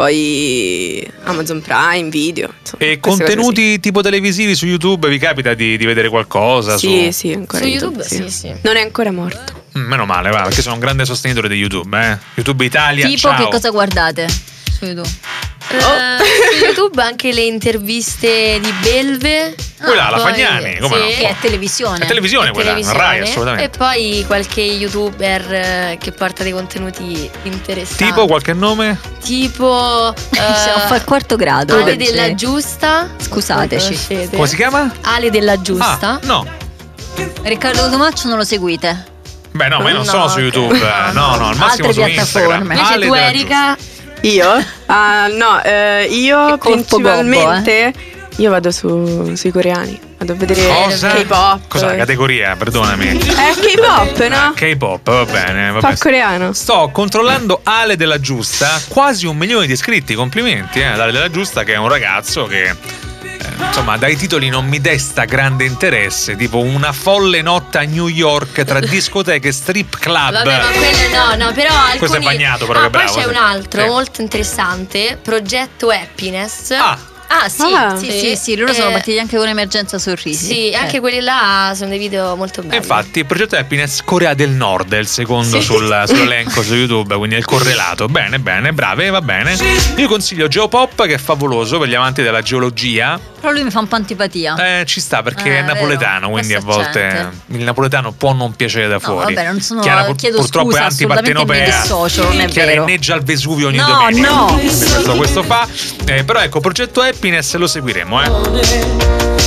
poi Amazon Prime, video. Insomma, e queste cose contenuti tipo televisivi su YouTube. Vi capita di, di vedere qualcosa? Sì, su... sì, ancora su YouTube, sì, sì. Non è ancora morto. Mm, meno male, va, perché sono un grande sostenitore di YouTube, eh. YouTube Italia. Tipo, ciao. che cosa guardate su YouTube? Eh, su YouTube anche le interviste di Belve. Quella, la Poi- Fagnani, come no? Che è televisione. È televisione e quella, televisione. Rai assolutamente. E poi qualche YouTuber eh, che porta dei contenuti interessanti. Tipo qualche nome? Tipo Siamo fa il quarto grado. Ale oggi. della Giusta. Scusateci. Lo conoscete? Come si chiama? Ale della Giusta. Ah, no. Riccardo Cotumaccio non lo seguite? Beh, no, ma io non No, sono su ok. YouTube. eh, No, no, al massimo Altre su Instagram. piattaforme. Invece Ale tu, della Erika, Io? Ah no, eh, io Che colpo principalmente io vado su, sui coreani. Vado a vedere Cosa? K-pop. Cos'è la categoria? Perdonami. Eh, K-pop, no? K-pop, va bene. Va Fa bene. coreano. Sto controllando Ale della Giusta, quasi un milione di iscritti, complimenti, eh, ad Ale della Giusta, che è un ragazzo che eh, insomma dai titoli non mi desta grande interesse, tipo una folle notte a New York tra discoteche e strip club. vabbè, ma quelle no, no, però alcuni. Questo è bagnato, però, ah, che poi bravo, c'è sì. un altro Sì. molto interessante, Progetto Happiness. Ah, Ah, sì, Ah. sì, Sì. sì, sì, loro sono Eh, partiti anche con Emergenza Sorrisi. Sì, Eh. anche quelli là sono dei video molto belli. e infatti il progetto Happiness Corea del Nord è il secondo Sì. sul, sull'elenco su YouTube, quindi è il correlato. Bene, bene, brave, va bene. Io consiglio Geopop, che è favoloso per gli amanti della geologia. Però lui mi fa un po' antipatia. Eh, ci sta perché Eh, è napoletano, vero, quindi a questo volte accente. il napoletano può non piacere da fuori. vabbè, non sono- Chiara pur- chiedo purtroppo scusa, è assolutamente mi antipartenopea. dissocio, non è Chiara vero. inneggia al Vesuvio ogni No, domenica. no. Quindi Questo, questo fa. Eh, però ecco, progetto Happiness lo seguiremo, eh.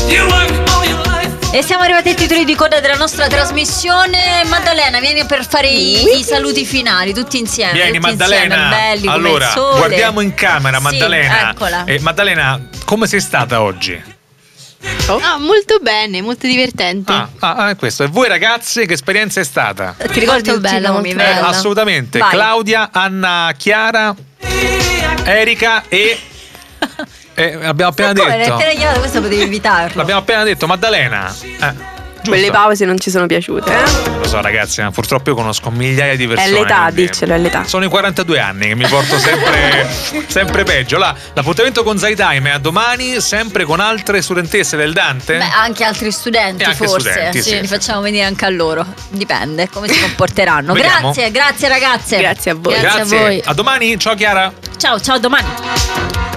E siamo arrivati ai titoli di coda della nostra trasmissione. Maddalena, vieni per fare i, i saluti finali, tutti insieme. Vieni tutti Maddalena. insieme, belli come allora, il sole. guardiamo in camera Sì, Maddalena. eccola. Eh, Maddalena, come sei stata oggi? Ah, molto bene, molto divertente. Ah, ah, ah, questo. E voi ragazze, che esperienza è stata? Ti ricordi Molto tutti i bella, nomi, molto vero? bella. Assolutamente. Vai. Claudia, Anna, Chiara, Erika e. e abbiamo appena Ma come, detto. l'hai chiaro, questo potevi evitarlo. L'abbiamo appena detto, Maddalena. Eh, giusto. Quelle pause non ci sono piaciute. Eh? Lo so, ragazzi, ma purtroppo io conosco migliaia di persone. È l'età, quindi- diccelo, è l'età. Sono i quarantadue anni che mi porto sempre, sempre peggio. Là, l'appuntamento con Zaytime è a domani, sempre con altre studentesse del Dante. Beh, anche altri studenti, E anche forse. studenti, sì. Li facciamo venire anche a loro. Dipende come si comporteranno. Vediamo. Grazie, grazie ragazze. Grazie a voi. Grazie a voi. A domani, ciao Chiara. Ciao, ciao, a domani.